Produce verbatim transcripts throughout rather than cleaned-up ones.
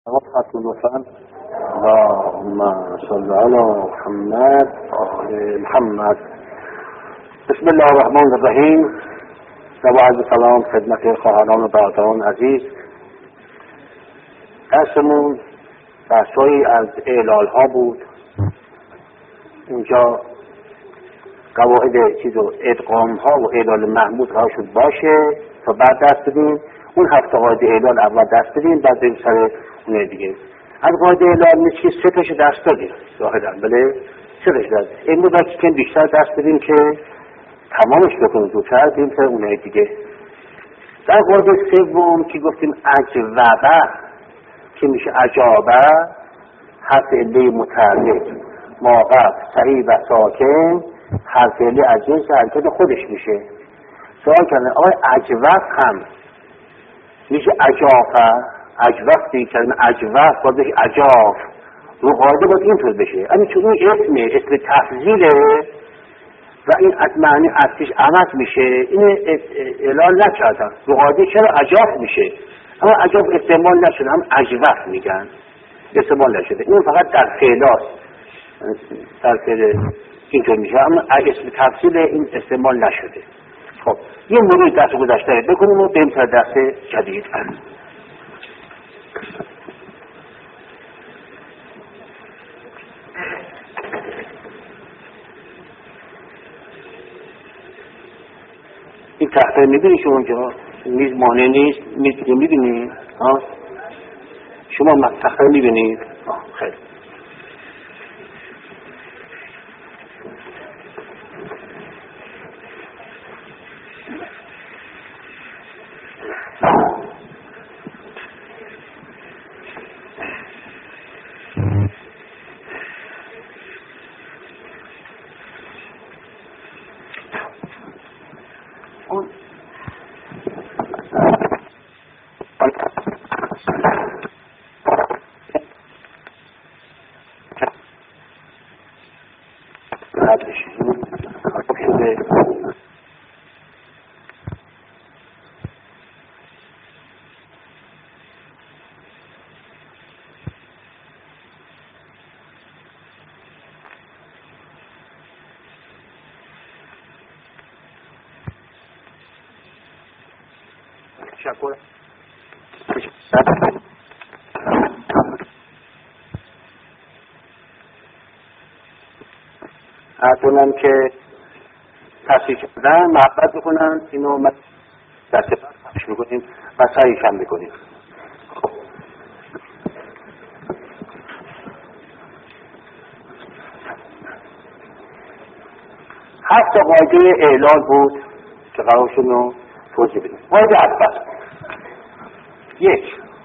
وقت الوفاة اللهم صل على محمد آل محمد. بسم الله الرحمن الرحیم. و با عرض سلام خدمت خواهران و برادران عزیز. درسمون بحثایی از اعلال ها بود. اینجا قواعد چیز و ادغام ها و اعلال محمود ها شد باشه تا بعد دست بدیم. اون هفته قاعده اعلال اول دست بدیم، بعد بریم سر اونه دیگه. از قاعده اعلال میشه سه تاشو دست دادیم ظاهرا، بله سه تاشو دست. این بود که بیشتر دست بدیم که تمامش بکنیم، زودتر بریم سر اونه دیگه. در قاعده سوم که گفتیم اجوبه که میشه عجابه، حرف عله متحرک موقف صحیح و ساکن، حرف عله از جنس حرکت خودش میشه. سوال کردن آقای اجوب هم میشه عجافه؟ عجوف دیگه کلمه عجوف باید بشه عجاف. رو قاعده باید اینطور بشه. اما چون این اسمه اسم تفضیله و این از معنی اصلیش عوض میشه، این اعلال نکردن. رو قاعده چرا عجاف میشه؟ اما عجاف استعمال نشده، هم عجوف میگن، استعمال نشده. این فقط در فعلاست، در فعل اینطور میشه، اما اسم تفضیل این استعمال نشده. خب یه مرور دست گذشته بکنیم و بریم تا دست جدید. این تخته میبینی شما اونجا میز مانع نیست، میز دیگه میبینی ها؟ شما تخته میبینید؟ خیلی شکر. اردونم که تصحیح کردن محبت بکنن، اینو من دست پرش میکنیم و صحیح هم میکنیم. خب هفت قاعده اعلال بود که قرارشون رو توضیح بدیم. قاعده اول یک،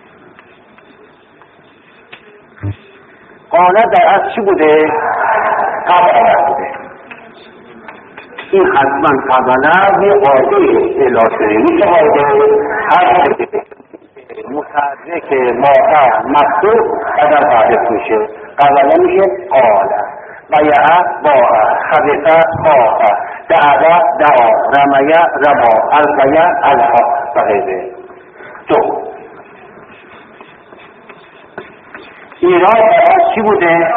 قانع در اصل چی بوده؟ قبل بوده. این حتما قبل یه قاعده اعلال شده. میشه قاعده حرف متحرک موقع مفتوح بدل حادث میشه. قبل میشه قاله، بیعه باعه، خبثه خاطه، دعوه دعا، رمیه رما، القیه الها و غیره. دو، ایراد باید چی بوده؟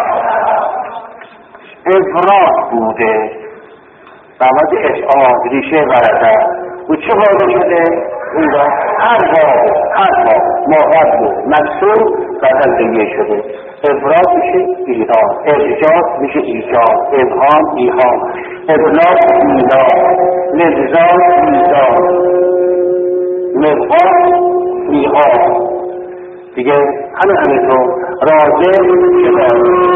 افراد بوده. باید اشعاد ریشه ورده و چه قاعده شده؟ اینجا هر باب هر باب موقع بود مکسور بدل دیگه شده. افراد میشه ایراد، ارجاز میشه ایجاد، ابهام ایهام، ابلاغ میلاد، نزاع میزاد، مبهام میهام. دیگه همه همه تو راضی شده.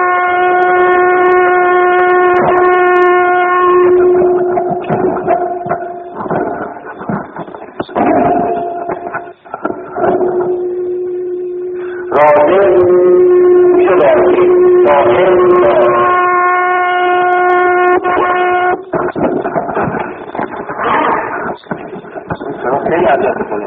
راضی میشه راضی، راضی خیلی عدد بکنه.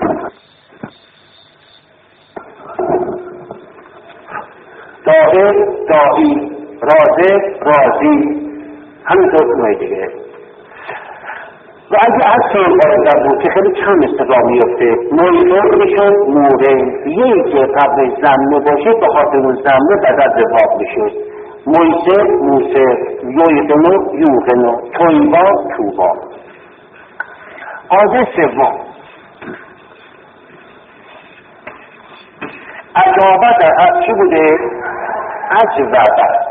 داعی داعی، راضی راضی، همینطور کنه دیگه. و اگه از این قاعده بود که خیلی کم استفاده میفته مویفه میشد موره یکی که قبل زمنه باشه به خاطر اون زمنه بدل زباب میشه مویسه موسه یویقنو یوقنو تویبا توبا. قاعده سوم عجابه در چی بوده؟ عجبه.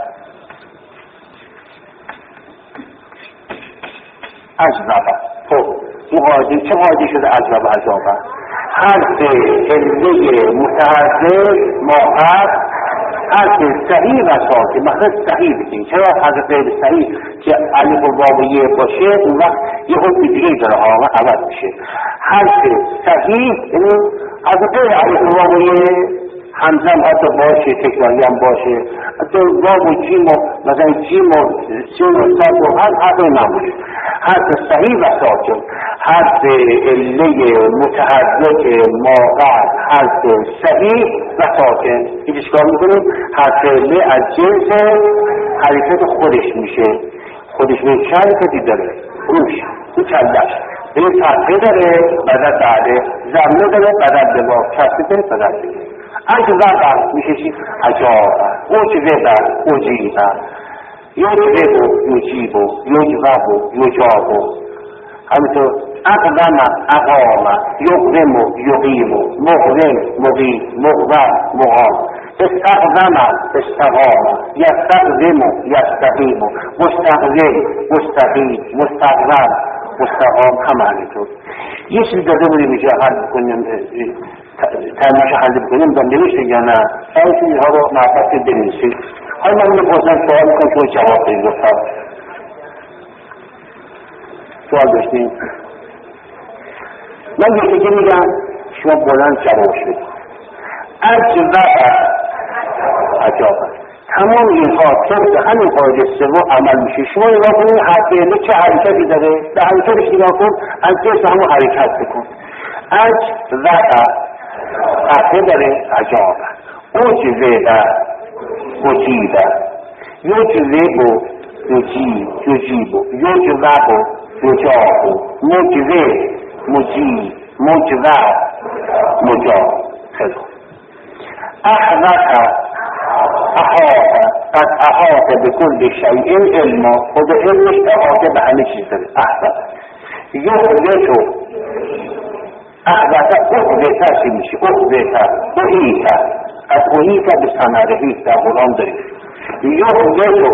عجبه. خب این قاعده چه قاعده شده عجبه عجابه؟ حرف علمه متحرک ماهر حرف صحیح و ساکن مثلا صحیح بکنیم. چرا حرف غیر صحیح که الف و واو و یه باشه اون وقت یه حکم دیگه داره ها و عوض میشه. حرف صحیح یعنی حرف غیر الف و واو و یه همزه هم حتی باشه تکراری هم باشه حتی واو و جیم و مثلا جیم و سین و صد و هر حرف نبوده. حرف صحیح و ساکن حرف عله متحرک ماقع حرف صحیح و ساکن این چیکار میکنیم؟ حرف عله از جنس حرکت خودش میشه خودش به چه حرکتی داره؟ روش این چندش این فتحه داره بدل بعده زمنه داره بدل دبا کسی داره بدل دیگه عجبه میشه چی؟ عجابه عجبه عجیبه یجبه یجیبه یجبه یجابه همینطور اقوم اقام یقوم یقیم مقوم مقیم مقوم مقام استقوم استقام یستقوم یستقیم مستقوم مستقیم مستقوم مستقام هم همینطور. یه چیز داده بودیم اینجا حل بکنیم تنمیش حل بکنیم دم نمیشه یا نه این چیزها رو معبت بنویسید. حالا من میپرسم سوال میکنم که جواب بدید لطفا. سوال داشتیم؟ من یه دیگه میگم شما بلند جوابش بدید. عجبه عجابه تمام اینها طبق همین قاعده سوم عمل میشه. شما نگاه کنید حرف علم چه حرکتی داره به حرکتش نگاه کن از جنس همون حرکت بکن. عجبه حرفه داره عجابه عجبه عجیبه یجبه یجیب یجیب یجبه یجاب مجبه مجیب مجبه مجاب. خیلی احوطه احاطه قد احاطه بکل شیء علما خود علمش احاطه به همه چیز داره. احوطه یحوطه احوطه احوطه چی میشه؟ احوطه احیطه از احیطه به ثمرهی در قرآن داریم. یحوطه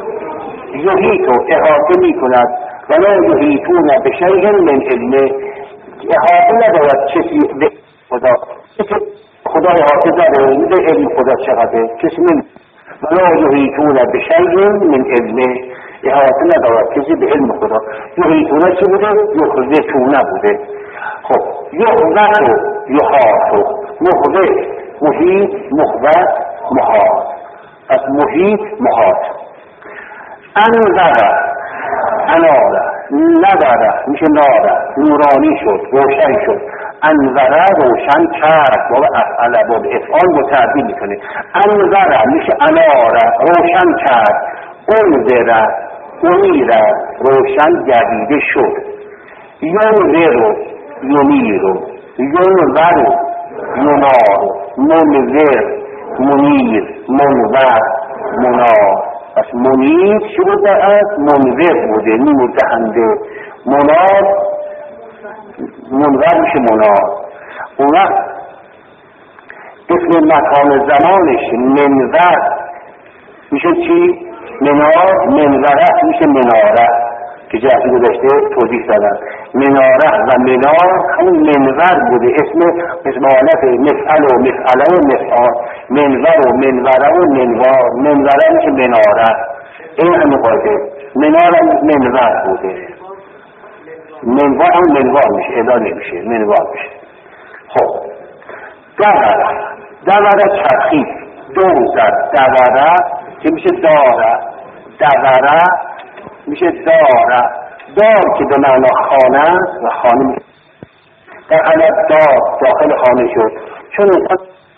یحیطه احاطه میکند ولا یحیطون بشیء من علمه. احاطه ندارد کسی به خدا خدا احاطه داره به علم خدا چقدره کسی من ولا یحیطون بشیء من علمه احاطه ندارد کسی به علم خدا. یحیطونه چی بوده؟ یحوطونه بوده. خب یحوط و یحاط و محوط محیط محوط محاط از محیط محاط. انوره اناره نوره میشه ناره نورانی شد روشن شد. انوره روشن کرد بابا افعل باب افعال رو تعبیر میکنه. انوره میشه اناره روشن کرد. انوره انیره روشن گردیده شد. یونورو یونیرو یونورو یونارو منور منیر منور منار. پس منیر چی بوده است؟ منور بوده نور دهنده. منار منور میشه منار. اون وقت اسم مکان زمانش منور میشه چی؟ منار. منوره میشه مناره که جهتی گذاشته توضیح دادن. مناره و منار همون منور بوده اسم اسم حالت مفعل و مفعله و مفعال. منور و منوره و منوار. منوره میشه مناره. این همه قاعده. منار هم منور بوده. منوار هم منوار میشه ادا نمیشه منوار میشه. خب دوره دوره چرخید دوزد دوره که میشه داره. دوره میشه داره. دار که به معنا خانه و خانه میشه در حالت دار داخل خانه شد چون انسان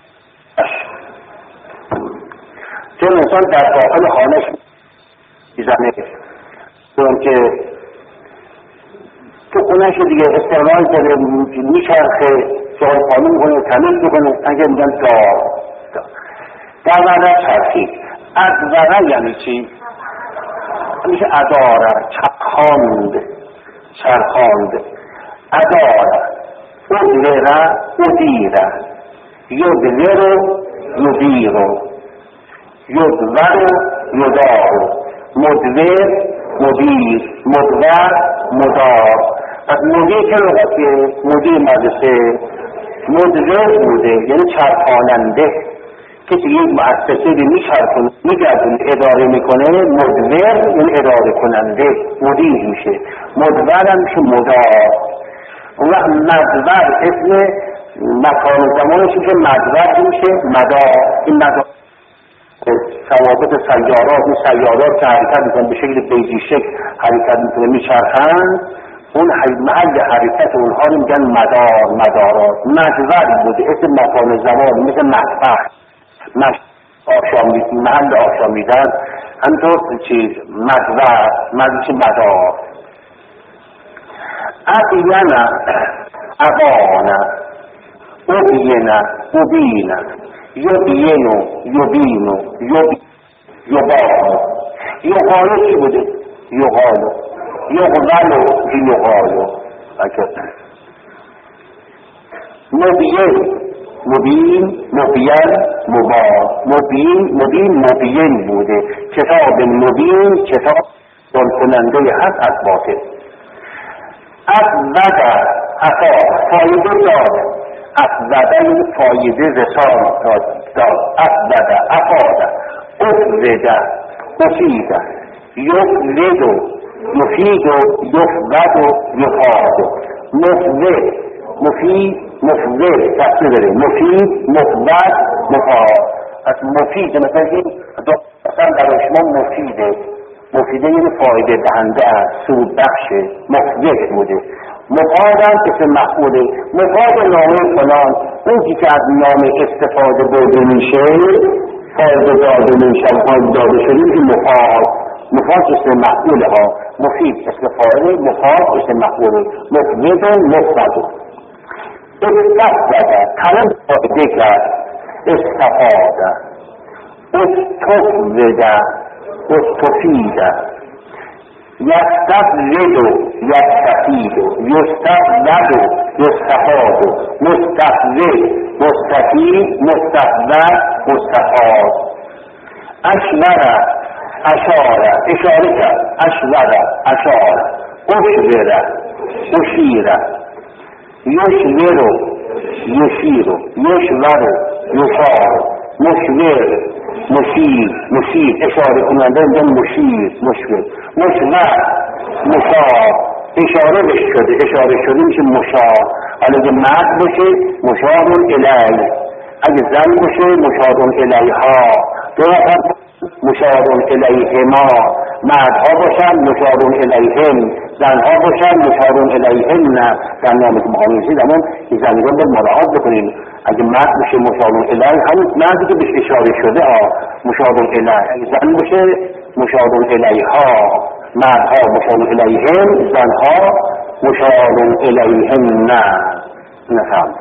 چون انسان در داخل خانه میزنه چون که تو خونهش دیگه استعمال داره، میچرخه، جای خانه میکنه، تمیز میکنه، اگه میگن دار دور چرخید. ادوره یعنی چی؟ میشه اداره، چرخاند، چرخاند. اداره ادوره ادیره یدوره یدیرو یدور یدارو مدور مدیر مدور مدار. از مدیر که لغتیه مدیر مدرسه مدور بوده یعنی چرخاننده، کسی یک مؤسسه رو میچرخونه میگردونه اداره میکنه. مدور یعنی اداره کننده، مدیر میشه. مدور هم میشه مدار. اون وقت مدور اسم مکان زمانش میشه، مدور میشه مدار. این مدار ثوابت سیارات، این سیارات که حرکت میکنن به شکل بیضی شکل حرکت میکنه میچرخن، اون محل حرکت اونها رو میگن مدار، مدارات. مدور بوده اسم مکان زمان، مثل مطبخ، مش آشامی، محل آشامیدن. همینطور چیز مدور، مدور چه مدار. ابینه ابانه ابینه ابینه یبینو یبینو یبانو. یقالو چی بوده؟ یقالو یقبلو یقالو. مبین مبین مبین مبان. مبین مبین مبین بوده. کتاب مبین کتاب دان کننده هست از باطل. افوده افا فایده داد. افوده فایده رسان داد. افوده افاده افوده افیده یفوده یفیده یفوده یفاده. مفوده مفید مفید تفسیر داره. مفید مفید مفاد. از مفید مثلا این مثلا در شما مفیده، مفیده یعنی فایده دهنده است، سود بخشه. مفید بوده. مفاد هم اسم مفعوله. مفاد نامه فلان، اون که از نام استفاده برده میشه، فایده داده میشه، فایده داده شده میشه مفاد. مفاد اسم مفعوله ها. مفید اسم فایده، مفاد اسم مفعوله. مفید مفاد. استفاده طلب فایده کرد. استفاده استفاده استفیده یستفیدو یستفیدو یستفیدو یستفادو مستفید مستفید مستفید مستفاد. اشوره اشاره اشاره کرد. اشوره اشاره اشوره اشیره یشورو یشیرو یشورو یشارو مشور مشیر مشیر اشاره کننده اینجا مشیر مشور مشور مشار اشاره بش شده، اشاره شده میشه مشار. حالا اگه مرد باشه مشارون الی، اگه زن باشه مشارون الیها. دو نفر مشارون الیهما، مردها باشن مشارون الیهم، زنها باشن مشارون الیهن. در نامه که مقام رسید اما این زنگان باید مراعات بکنیم. اگه مرد باشه مشارون الی، همون مردی که بهش اشاره شده ها مشارون الی. اگه زن باشه مشارون الیها، مردها مشارون الیهم، زنها مشارون الیهن. نفهم.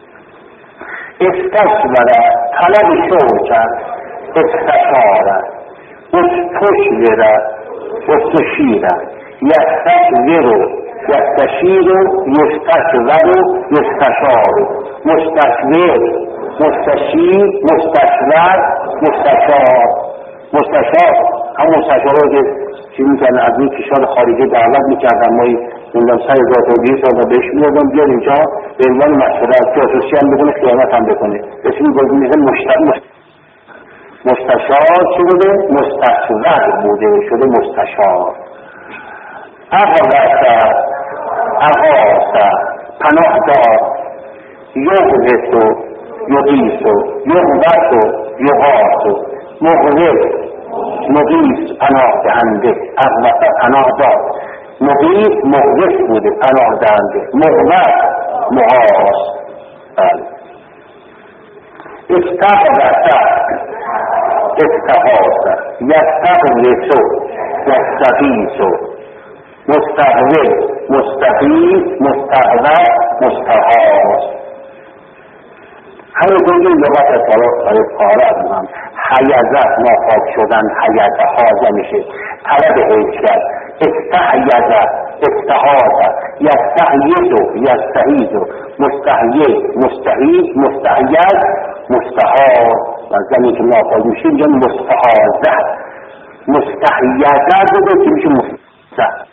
استشوره طلب شور کرد. استشاره استشوره استشیره یستشورو یستشیرو یستشورو یستشارو مستشور مستشیر مستشور مستشار. مستشار هم مستشار که چی میکنن از این کشور خارجی دعوت میکردن، ما موندم سر ذات و بیس و بهش میادم بیاد اینجا به عنوان مشورت جاسوسی هم بکنه، خیانت هم بکنه. اسمی بازی میزن مشتر مستشار چی بوده؟ مستشور بوده شده مستشار. اغوثه اغاثه پناه دار. یغوثو یغیثو یغوثو یغاثو مغوث مغیث پناه دهنده. اغوثه پناه دار. مغیث مغوث بوده پناه دهنده. مغوث مغاث. استغوثه استغاثه یستغوثو یستغیثو مستحول، مستقیم، مستحول، مستحاض. همه دنگی لغت از پاره هم حیزت ناپاک شدن، حیزت حاضر میشه، طلب حیث کرد، استحیزت، استحاضت، یستحیزو، یستحیزو، مستحیز، مستحیز، مستحیز، مستحاض. و زمین که ناپاک میشه اینجا مستحاضت، مستحیزت بوده که میشه مستحاضت.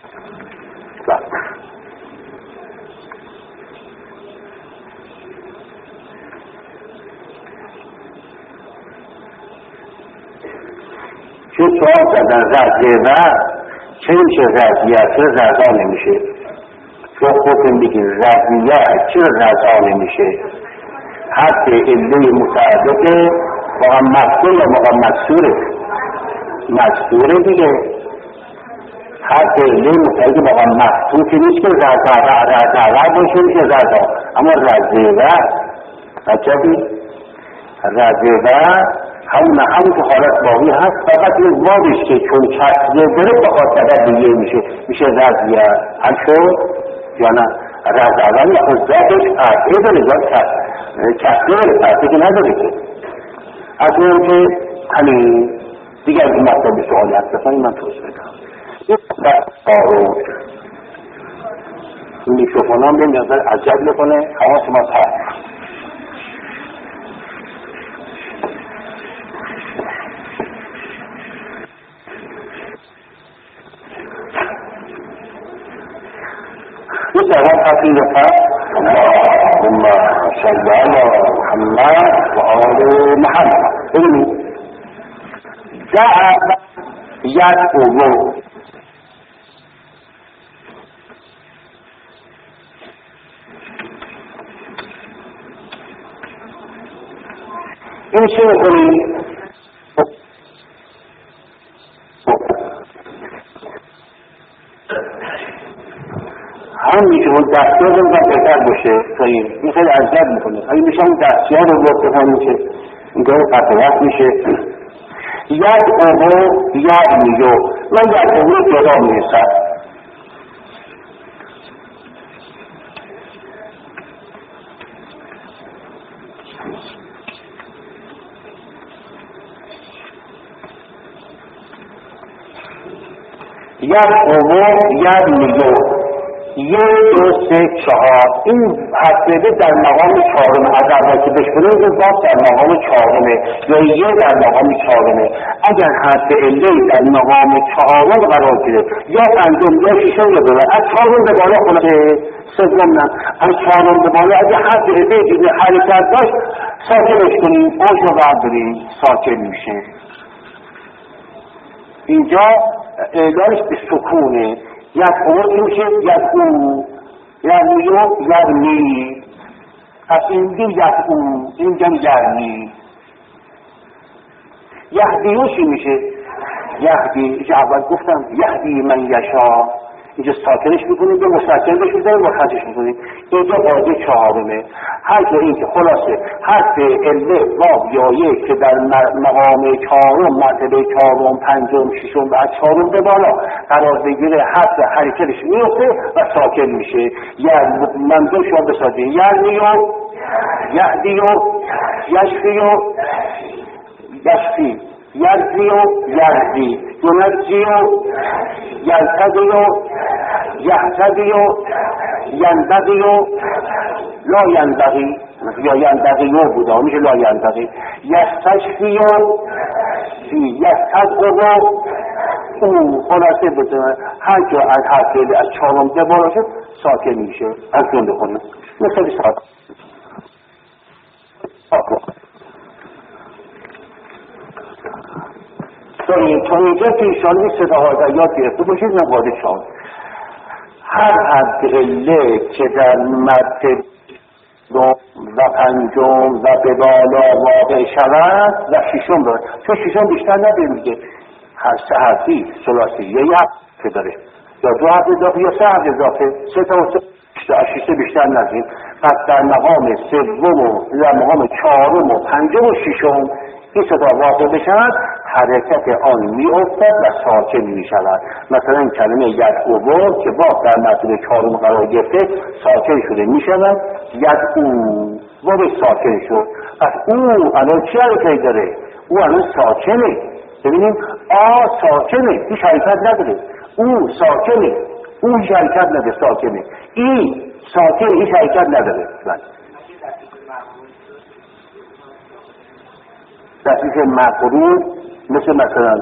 چه سوال زدن رضیه و چه میشه رضیه چه رضا نمیشه؟ چه خودتون بگید رضیه چه رضا نمیشه؟ حرف عله متعدده با هم مقصور یا با هم مقصوره مقصوره دیگه. حرف عله متعدده با هم مقصور که نیست که رضا رضا باشه میشه رضا، اما رضیه و عجبی رضیه و همون همون که حالت باقی هست، فقط این وادش که چون چسبه داره با خاطر دیگه میشه میشه رضیه. حل شد یا نه؟ رضا ولی خود ذاتش قطعه داره، ذات چسبه داره، قطعه که نداره که. از اون که همین دیگه از این مطلب سوالی هست بخوانی من توضیح بدم. این قارون این میکروفون هم بیم یادر عجب بکنه حواس ما هست. یه جواب حقیل فرد اللهم صل علی محمد و آل محمد. ببینید دعا یدعو این چه میکنید؟ هم میشه اون دستیار رو بهتر باشه تا این این خیلی اذیت میکنه. اگه میشه اون دستیار رو برد بخواه میشه اینطور قطعات میشه ید اوهو ید میگو من ید اوهو جدا میرسد. ید اوهو ید میگو یک دو سه چهار. این حسبه در مقام چهارم از اول که بشکنه این باز در مقام چهارمه یا یه در مقام چهارمه. اگر حرف عله در مقام چهارم قرار گیره یا پنجم یا ششم یا دوم از چهارم به بالا خونه سوم نه از چهارم به بالا اگر حرف عله دیگه حرکت داشت ساکنش کنیم باش رو برداریم ساکن میشه. اینجا اعلانش به سکونه یک امور میشه یک او یعنی یو یعنی از این دیم یک او اینجا یعنی یهدیوشی میشه یهدی. اینجا اول گفتم یهدی من یشا اینجا ساکنش میکنیم به مستقیم بهش میزنیم و خطش میکنیم. اینجا باده چهارمه. هر که این که خلاصه حرف عله باب یا یک که در مقام چهارم مرتبه چهارم پنجم ششم و از چهارم به بالا قرار بگیره حرف حرکتش میفته و ساکن میشه. یعنی منظور شما بسازید یعنی و یهدی و یشفی و یشفی یرزی و یرزی ینجی و یلتدی و یهتدی و ینبغی و لا ینبغی یا ینبغی و بوده میشه لا ینبغی یستشفی و یستدقو و او خلاصه بزنه هر جا از حرف از چهارم به بالا شد ساکن میشه. از جمله کنه مثل ساکن تا اینجا که ایشان این صداها در یاد گرفته باشید نقاده شاد هر حد عله که در مرتبه و پنجم و به بالا واقع شود و ششم داره چون ششم بیشتر نداریم دیگه هر سه حرفی ثلاثی یا یک حرف داره یا دو حرف اضافه یا سه حرف اضافه سه تا و سه شیشه بیشتر نداریم. پس در مقام سوم و در مقام چهارم و پنجم و ششم این صدا واقع بشن حرکت آن می افتد و ساکن می شود. مثلا کلمه یدعو که با در مرتبه چهارم قرار گرفته ساکن شده می شود یدعو با به ساکن شد. پس او الان چی حرکتی داره؟ او الان ساکنه. ببینیم آ ساکنه، هیچ حرکت نداره. او ساکنه، او هیچ حرکت نداره، ساکنه. ای ساکنه، هیچ حرکت نداره. دقیق مقرون مثل مثلا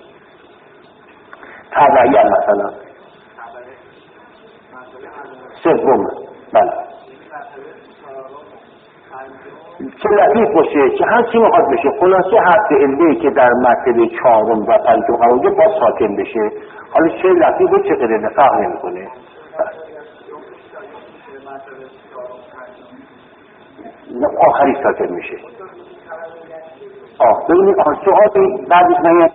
تبعیه مثلا سوم بله چه لطیف باشه که هر چی میخواد بشه. خلاصه حرف عله‌ای که در مرتبه چهارم و پنجم قرار گرفت باید ساکن بشه. حالا چه لطیف و چه غیر فرق نمیکنه. آخری ساکن میشه. آه ببینید سوالی بعدش نمیاد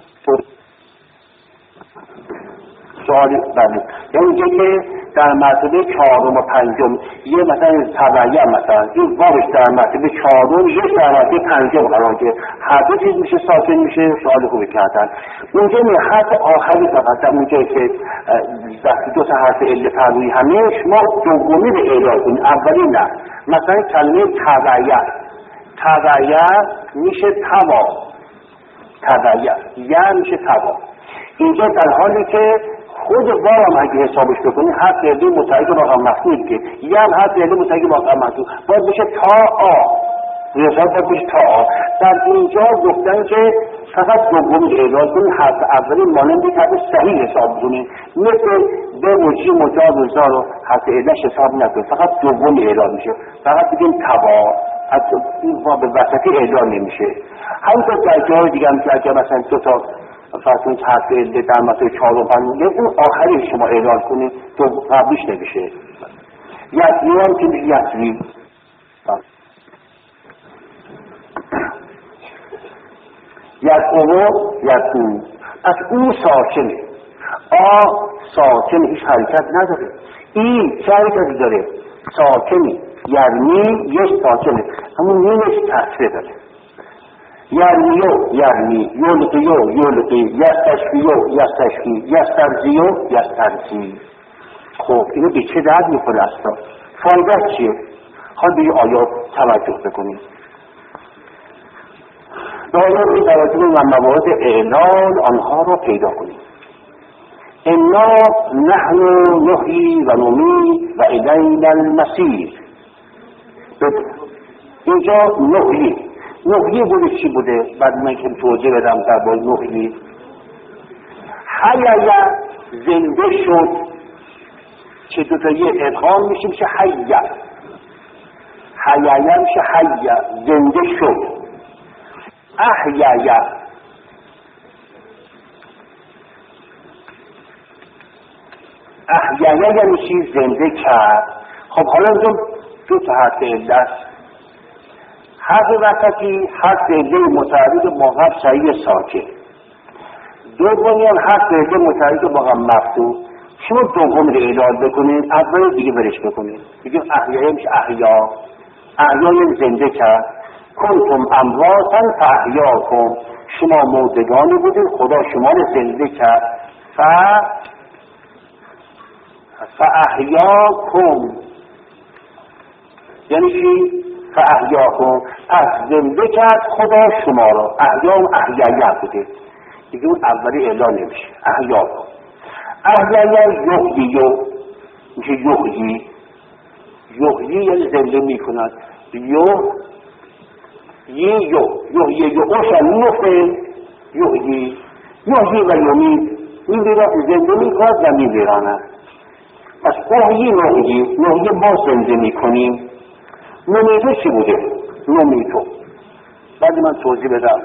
سوالی بعدش یعنی که در مرتبه چهارم و پنجم یه مثلا تبعیه مثلا این بابش در مرتبه چهارم یک در مرتبه پنجم قرار که هر دو چیز میشه ساکن میشه. سوال خوبی کردن. اونجا می حرف آخری فقط در اونجایی که وقتی دو تا حرف علت پروی همه شما دومی به اعلام کنید اولی نه. مثلا کلمه تبعیه تبعیه میشه تبا تبعیه یا میشه تبا. اینجا در حالی که خود وارم اگه حسابش بکنی هر فعلی متعلق با هم مفعول که یا هر فعلی متعلق با هم مفعول باید بشه تا آ ریاضت باید بشه تا آ. در اینجا گفتن که فقط دومی اعلام کنی حرف اولی مانندی که صحیح حساب کنی مثل به وجی مجاز و زار و حرف علش حساب نکنی فقط دومی اعلام میشه. فقط بگیم تبا از این با به وسطی اعلام نمیشه. همونطور در جای دیگه هم که اگر مثلا دو تا فرسون حرف علت در مثلا چهار و پنج اون آخری شما اعلام کنید تو قبلش نمیشه. یسری هم که یسری یدعو یدعو پس او ساکنه. آ ساکنه، هیچ حرکت نداره. ای چه حرکتی داره؟ ساکنه. یعنی یک ساکنه، همون نیمش تصفیه داره. یرمیو یرمی یولقیو یولقی یستشفیو یستشفی یسترزیو یسترزی. خب اینو به چه درد میکنه اصلا؟ فایده چیه؟ حال به آیات توجه بکنید. به آیات به توجه و موارد اعلان آنها را پیدا کنید. انا نحن نحیی و نمیت و الینا المصیر. اینجا نحیی نحیی بوده چی بوده؟ بعد من که توجه بدم در باید نحیی حییه زنده شد که دوتا یه ادغام میشه میشه حییه حییه میشه حییه زنده شد. احییه احییه یعنی چی؟ زنده کرد. خب حالا اینجا دو تا حرف علت حرف وسطی حرف علت متعلق با قبل صحیح ساکن، دومی هم حرف علت متعلق با قبل مفتوح. شما دوم رو اعلام بکنید اول دیگه برش بکنید. بگیم احیایه میشه احیا احیای زنده کرد. کنتم امواتن فاحیاکم شما مردگانی بودید خدا شما رو زنده کرد. ف فاحیاکم یعنی چی؟ فاحیاکم پس زنده کرد خدا شما را. احیام احیایه بوده دیگه اون اولی اعلان نمیشه. احیاکم احیایه یحییو میشه یحیی یحیی یعنی زنده میکند. یو یه یو یحیی یو اوشن نفه یحیی یحیی و یمید میمیرد زنده میکند و میمیراند. پس احیی نحیی نحیی ما زنده میکنیم. نمیتو چی بوده؟ نمیتو بعد من توضیح بدم.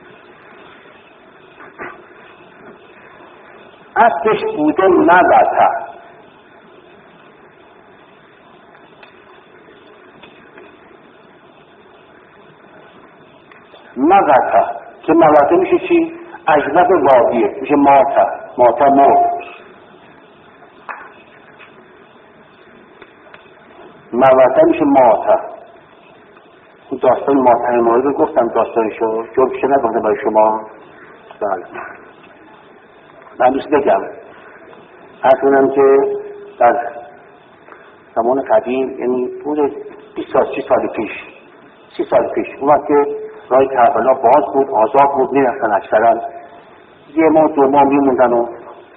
اصلش بوده نبته مغته که مغته میشه چی؟ اجنب واقعیه میشه ماته ماته مرد. مغته میشه ماته. اون داستان ماته مورد رو گفتم داستانشو جوابش نگفته برای شما. بله. من دوست بگم اصلا که در زمان قدیم، یعنی حدود بیست سال سی سال پیش سی سال پیش اون وقت که راه کربلا باز بود، آزاد بود، میرفتن اکثرا یه ماه دو ماه میموندن و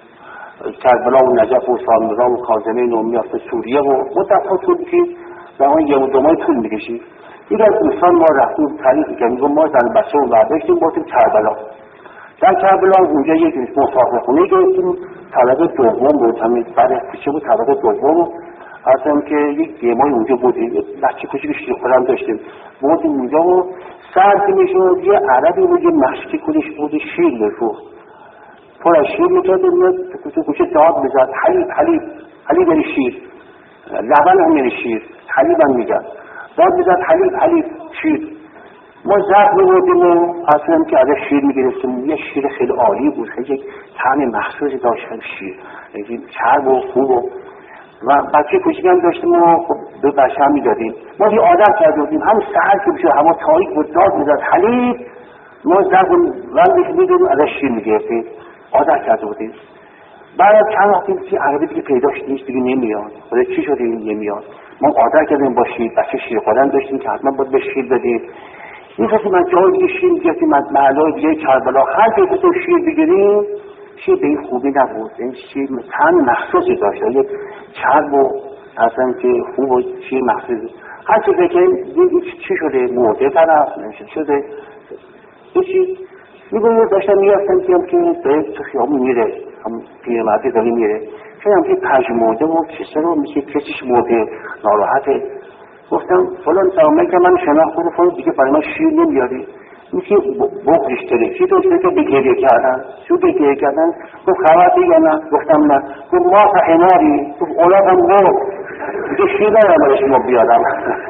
کربلا و نجف و سامرا و کاظمین و میافت سوریه و مدت‌ها طول می‌کشید و اون یه و دو ماه طول می‌کشید. دیگه از دوستان ما رفتیم تعریف کردیم، ما زن بچه رو برداشتیم بریم کربلا. در کربلا اونجا یک مسافرخونه گرفتیم، طبقه دوم بود، همین بعد کوچه بود، طبقه دوم اصلا که یک گیمای اونجا بودیم، بچه کوچیک شیرخورم داشتیم، بودیم اونجا و سرد میشد، یه عربی بود، یه مشکی کلش بود، شیر میفروخت، پر از شیر میکرد، تو کوچه داد میزد، حلیب حلیب حلیب یعنی شیر، لبن هم یعنی شیر، حلیب هم میگن، داد میزد حلیب حلیب شیر. ما زهر میبردیم و اصلا که ازش شیر میگرفتیم، یه شیر خیلی عالی بود، خیلی طعم مخصوصی داشت شیر، چرب و خوب و و بچه کوچیک هم داشتیم و به بچه هم میدادیم. ما یه عادت کرده بودیم، همون سحر که بشه هوا تاریک بود، داد میزد حلیب، ما زهر وقتش میدادیم ازش شیر میگرفتیم، عادت کرده بودیم. بعد از چند وقتی که عربی دیگه پیداش نیست، دیگه نمیاد، خدا چی شده این نمیاد. ما عادت کردیم با شیر، بچه شیر خوردن داشتیم که حتما باید به شیر بدیم. می‌خواستیم از جای دیگه شیر می‌گرفتیم، از محله‌های دیگه کربلا هر جایی که شیر بگیریم، شیر به این خوبی نبود، این شیر طعم مخصوصی داشت، یه چرب و اصلا که خوب و شیر مخصوصی. هر چیزی که دیگه چی شده، مرده طرف نمیشه شده، این چیز می‌گویم داشتم می‌رفتم که که تو خیابون میره، هم پیرمرده داری میره، خیلی هم که پژمرده و کسی رو میشه کسیش مرده ناراحته. گفتم فلان سلامه که من شناخت کنه فلان دیگه برای من شیر نمیاری، میشه بغضش داره، چی داشته که بگریه کردن، چون بگریه کردن گفت خبر دیگه نه، گفتم نه، گفت ما فهناری، گفت اولاد هم گفت دیگه شیر نرم برای شما بیادم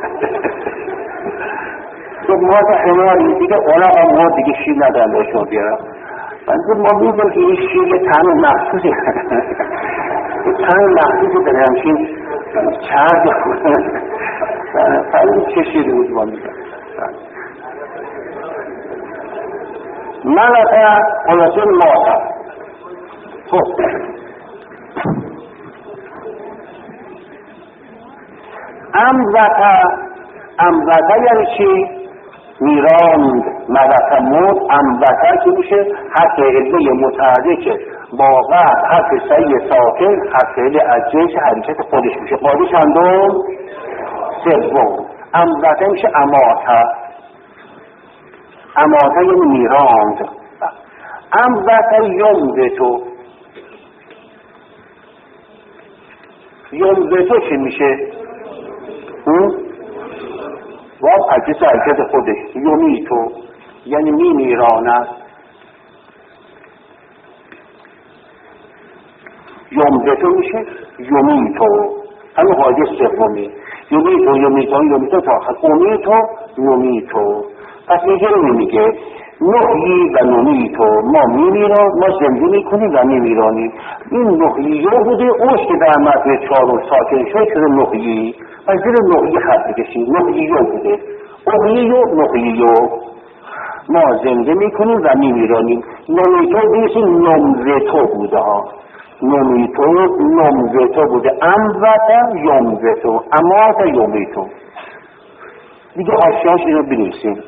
گفت ما فهناری دیگه اولاد هم گفت دیگه شیر ندارم برای شما بیارم. من گفت ما میدونم که این شیر یه طعم مخصوصی یه طعم مخصوصی داره، همچین چرد فرید چه شیری بود با میگم ملکه خلاصه ماتا. خب امزته امزته یعنی چی؟ میراند. ملکه مود امزته که میشه حرف علمه متحرکه با قبل حرف سعی ساکن حرف علمه از جنس حرکت خودش میشه، قادی چندم؟ سوم. امزته میشه اماته. اماته یعنی میراند. امزته یمزتو. یمزتو چی میشه؟ واب حرکت حرکت خودش. یمیتو یعنی می میراند. یمزتو میشه یمیتو، همین قاعده سومی. یمیتو یمیتو یمیتو تا خط امیتو یمیتو. پس میگه رو میگه نحیی و نمیتو، ما میمیران، ما زنده میکنیم و میمیرانیم. این نحیی بوده، اوش که در متن چهارم ساکن شد شده نحیی، پس زیر نحیی خط بکشیم، نحیی بوده، امیی و نحیی، ما زنده میکنیم و میمیرانیم. نمیتو بیشی نمزتو بوده ها، نمیتو نمزتو بوده، امزتا یمزتو، اماتا یمیتو. دیگه آشیاش اینو بنویسیم.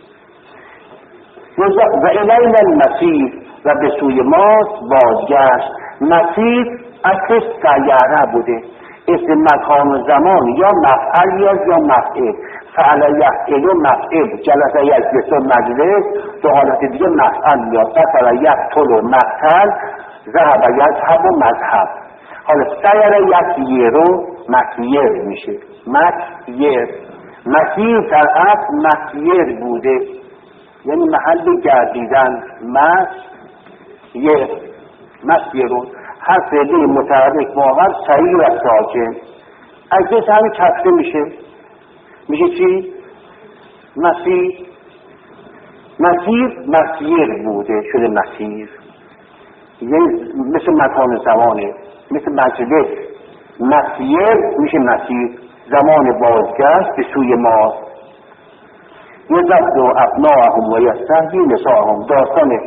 و الینا المسیر، و به سوی ماست بازگشت. مسیر اصل سیاره بوده، اسم مکان و زمان یا مفعل یا یا مفعل. فعل یفعل و مفعل، جلسه یجلس و مجلس، دو حالت دیگه مفعل میاد. مثلا یقتل و مقتل، ذهب یذهب و مذهب. حالا سیاره یسیر و مسیر میشه، مسیر. مسیر در اصل مسیر بوده، یعنی محل گردیدن. مسیر مسیرون هر فعلی متحرک واقعا سعی و ساکن از جنس همین کفته میشه. میشه چی؟ مسیر. مسیر مسیر بوده شده مسیر، یعنی مثل مکان زمانه، مثل مجلس. مسیر میشه مسیر، زمان بازگشت به سوی ما. یزد و ابناهم و یستحیی نساهم، داستان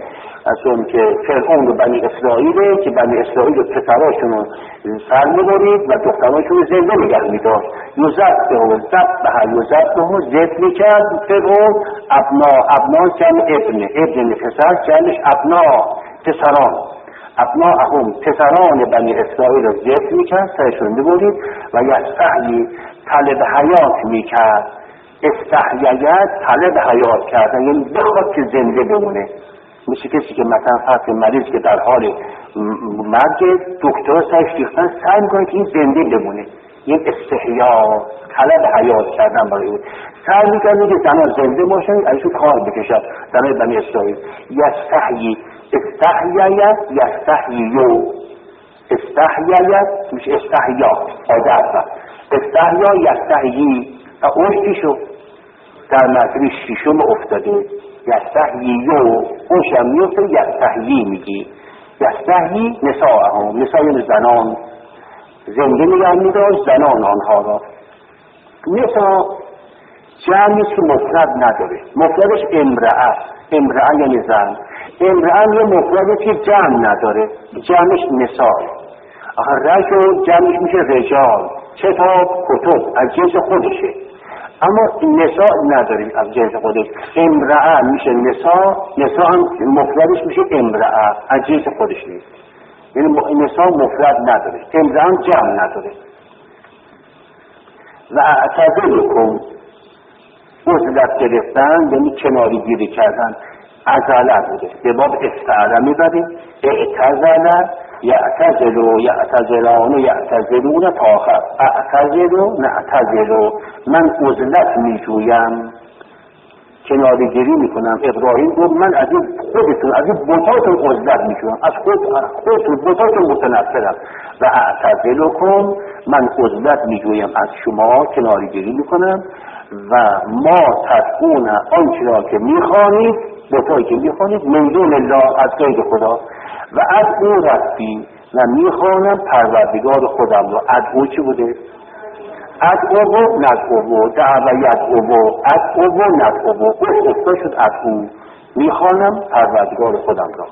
از اون که فرعون و بنی اسرائیل که بنی اسرائیل و پسراشون رو سر می‌برید و دختراشون رو زنده نگه می‌داشت. یوزبه و زبه یوزبه و زد می‌کرد فرعون. ابنا ابنا جمع ابن ابن پسر جمعش ابنا پسران. ابنا اهم پسران بنی اسرائیل رو زد می‌کرد سرشون می‌برید و یستحیی طلب حیات می‌کرد. استحییت طلب حیات کردن یعنی بخواد که زنده بمونه. مثل کسی که مثلا فرض مریض که در حال مرگ دکتر سرش ریختن سعی میکنه که این زنده بمونه. این استحیا طلب حیات کردن برای اون سعی میکنه که زنان زنده باشن ازشون کار بکشن. زنان بنی اسرائیل یستحیی استحییت یستحییو استحییت میشه استحیا عادت استحیا یستحیی اوشتی شو در مرتبه شیشم افتاده. یستحییو اوش هم میفته یستحیی میگی. یستحیی نساء هم نساء یعنی زنان زنده نگه میداشت زنان آنها را. نساء جمعی که مفرد نداره. مفردش امرأه. امرأه یعنی زن. امرأه یه مفردی که جمع نداره. جمعش نساء. آخر رجل جمعش میشه رجال. کتاب کتب از جنس خودشه. اما نساء نداریم از جنس خودش. امرأه میشه نساء. نساء هم مفردش میشه امرأه از جنس خودش نیست. یعنی نساء مفرد نداره. امرأه هم جمع نداره. و اعتزلکم عزلت گرفتن یعنی کناری گیری کردن. عزله بوده به باب استعاره میبریم. اعتزله یعتزلو یعتزلان یعتزلون تا آخر. اعتزلو نعتزلو من عزلت میجویم کنارگیری میکنم. ابراهیم گفت من از این خودتون از این بتاتون عزلت میجویم از خود خودتون بتاتون متنفرم. و اعتزلکم من عزلت میجویم از شما کنارگیری میکنم. و ما تدعون آنچه را که میخوانید بتایی که میخوانید من دون الله از غیر خدا. و ادعو ربی و میخوانم پروردگار خودم رو. ادعو چی بوده؟ ادعو و ندعو دعوه یدعو ادعو و ندعو گفت شد ادعو میخوانم پروردگار خودم را.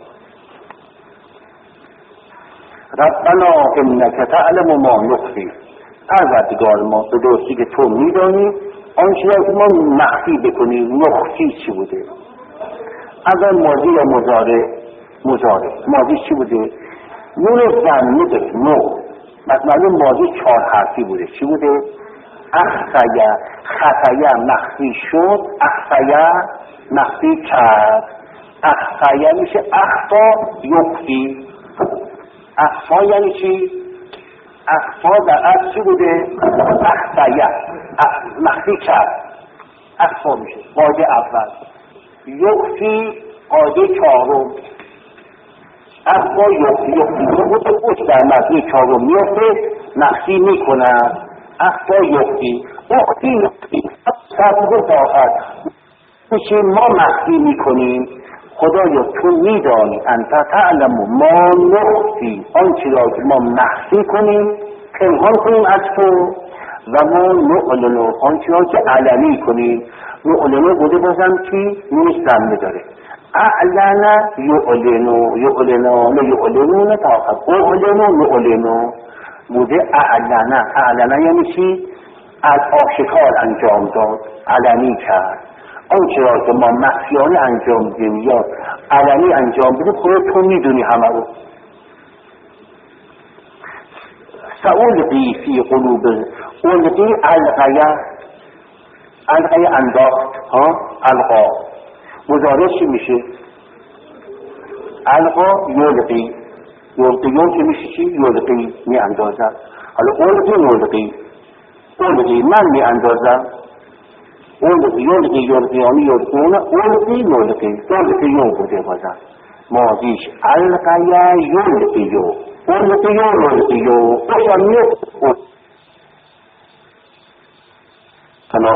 ربنا انک تعلم ما نخفی پروردگار ما به درستی که تو میدانی آنچه را که ما مخفی بکنیم. نخفی چی بوده؟ اگر ماضی یا مضارع مضارع ماضی چی بوده؟ نون ضمیه داره. نو مثلا ماضی چهار حرفی بوده. چی بوده؟ اخفیه خفیه مخفی شد. اخفیه مخفی کرد. اخفیه میشه اخفا یخفی. اخفا یعنی چی؟ اخفا در اصل چی بوده؟ اخفیه مخفی کرد. اخفا میشه قاعده اول. یخفی قاعده چهارم. اخفا یخفی یخفی یخفی اوش در معنی چهارم میفته مخفی میکنن. اخفا یخفی اخفی یخفی سبب تا آخر میشه ما مخفی میکنیم. خدایا تو میدانی انت تعلم ما نخفی آنچه را که ما مخفی کنیم پنهان کنیم از تو. و ما نعلنو آنچه را که علنی کنیم. نعلنو بوده بازم کی؟ نیست زمه داره. اعلن یعلنو یعلنان یعلنون تا آخر. اعلنو نعلنو بوده. اعلن اعلن یعنی چی؟ از آشکار انجام داد علنی کرد. آنچه را که ما مخفیانه انجام دیم یا علنی انجام بدیم خودت تو میدونی همه رو. سألقی فی قلوب القی القیه القیه انداخت. ها القا مضارع چی میشه؟ القا یلقی. یلقیون که میشه چی؟ یلقی می اندازم. حالا القی یلقی القی من می اندازم. القی یلقی یلقیانی یلقون القی یلقی یلقی یو بوده بازم ماضیش القیه یلقیو القیو یلقیو خوشم نیست. خلاص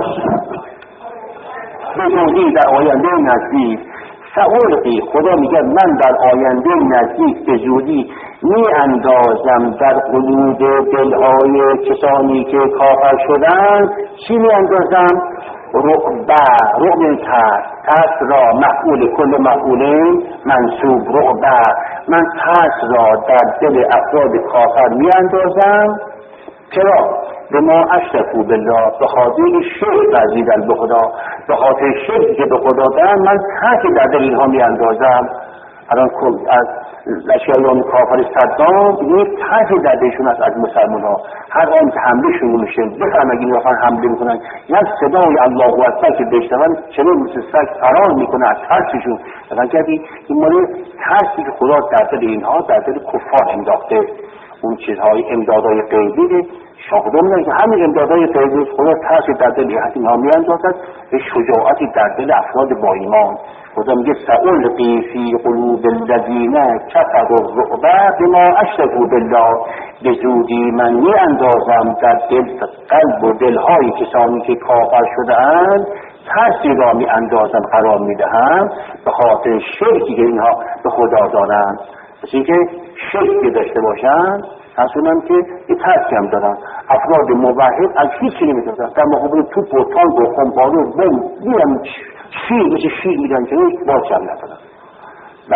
بزودی در آینده نزدیک سألقی خدا میگه من در آینده نزدیک به زودی می اندازم در قلوب دلهای کسانی که کافر شدن. چی می اندازم؟ رعبه رعب ترس ترس را مفعول کل مفعول منصوب رعبه من ترس را در دل افراد کافر می اندازم. چرا؟ به ما اشرکوا بالله، به خاطر شرک ورزیدن به خدا، به خاطر شرکی که به خدا دارن من ترسی در دل اینها می اندازم. الان از لشکریان کافر صدام یک ترسی در دلشون است از مسلمان ها. هر آن که حمله شروع میشه بفهم اگه میخوان حمله میکنن یک صدای الله اکبر که بشنون چنین مثل سگ فرار میکنه از ترسشون. مثلا کردی این مورد ترسی که خدا در دل اینها در دل کفار انداخته. اون چیزهای امدادهای غیبی شاهدان میگن که همین امدادهای غیبی خدا ترسی در دل اینها میاندازد به شجاعتی در دل افراد با ایمان. خدا میگه سألقی فی قلوب الذین کفروا الرعب بما اشرکوا بالله، به زودی من میاندازم در دل قلب و دلهای کسانی که کافر شده اند ترسی را میاندازم قرار میدهم به خاطر شرکی که اینها به خدا دارند. پس اینکه شرکی داشته باشند اصلا که یه ترسی هم دارن. افراد موحد از هیچی نمیتونن در مقابل توپ و تانک و خمپاره و بم میرن شیر مثل شیر میرن که باز هم ندارن. و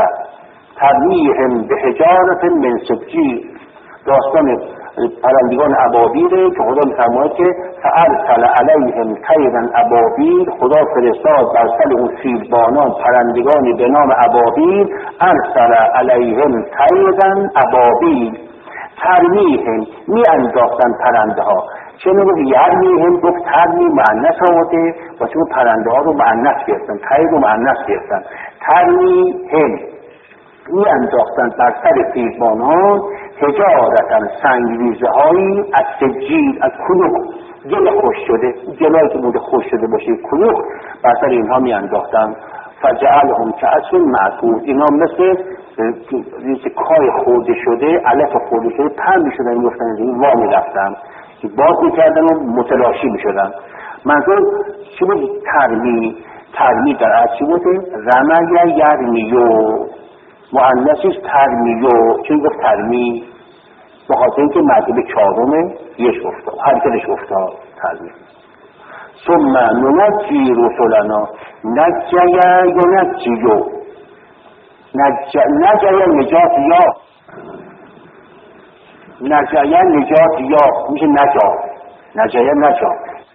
ترمیهم به حجارت من سجیل، داستان پرندگان ابابیله که خدا میفرماید که فارسل علیهم طیرا ابابیل، خدا فرستاد بر سر اون فیلبانان پرندگانی به نام ابابیل. ارسل علیهم طیرا ابابیل ترمیهم می انداختن پرنده ها. چه نگفت یرمیهم گفت ترمی مؤنث آورده واسه اون پرنده ها رو مؤنث گرفتن، طیر رو مؤنث گرفتن. ترمیهم می انداختن بر سر فیلبانان حجارتن سنگریزه هایی از سجیل از کلوخ، گل خوش شده، گلایی که بوده خوش شده باشه کلوخ بر سر اینها می انداختن. فجعلهم کعصف معکول، اینا مثل ریز کای خورده شده، علف خورده شده پن می شدن میگفتن این وا می رفتن که باز می کردن و متلاشی می شدن. منظور چی بود؟ ترمی. ترمی در از چی بوده؟ رمی یرمیو، مؤنثش ترمیو. چی گفت ترمی؟ به خاطر اینکه مرتبه چهارم یش افتاد، حرکتش افتاد ترمی. ثم ننجی رسولنا نجی ینجیو، نجی نجات یا نجی نجات یا میشه نجا، نجی نجا،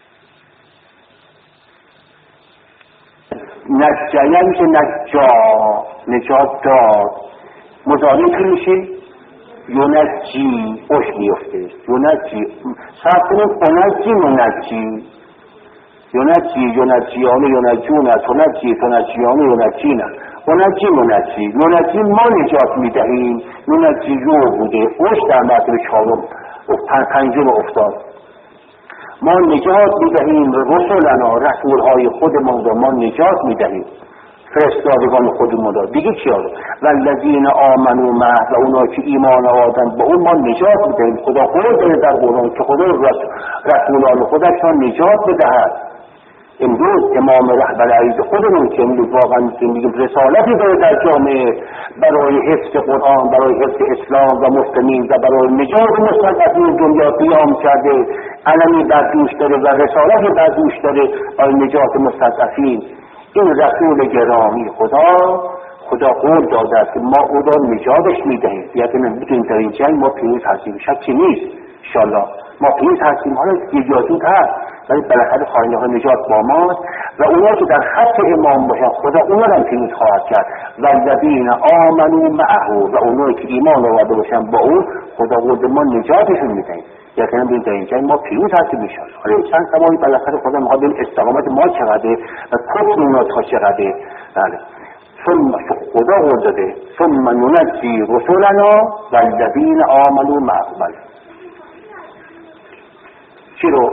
نجی میشه نجا، نجات داد. مضارع که میشه یونجی، اوش میفته یونجی. صرف کنیم اونجی منجی، یونجی یونجیانه یونجونه، تونجی تونجیانه یونجینه، اونجی منجی. منجی ما نجات میدهیم، منجی رو بوده اوش در مرتبه چهارم پنجم افتاد. ما نجات میدهیم رسولنا، رسولهای خودمان را ما نجات میدهیم، فرستادگان خودمون را. دیگه چی آره؟ والذین آمنوا معه، و اونا که ایمان آوردن با اون ما نجات میدهیم. خدا قول داره در قرآن که خدا رسولان خودش را نجات بدهد. امروز امام رهبر عید خودمون که امروز واقعا میگیم رسالتی داره در جامعه برای حفظ قرآن، برای حفظ اسلام و مسلمین و برای نجات مستضعفین دنیا قیام کرده، علمی بر دوش داره و رسالتی بر دوش داره برای نجات مستضعفین. این رسول گرامی خدا خدا قول داده است که ما او را نجاتش میدهیم. یعنی میتونیم در این جنگ ما پیروز هستیم، شکی نیست انشالله ما پیروز هستیم. حالا یجازوت هست ولی بالاخره خواهنده ها نجات با ماست و اونا که در خط امام باشن خدا اونا را پیروز خواهد کرد. والذین آمنوا معه، و اونایی که ایمان آورده باشن با او خدا قول ما نجاتشون میدهیم. یعنی ببین در این جنگ ما پیروز هستیم انشالله. حالا چند زمانی بالاخره خدا میخواد این استقامت ما چقدره و کفر اونا تا چقدره. بله ثم خدا قول داده ثم ننجی رسولنا والذین آمنوا معه. چی رو؟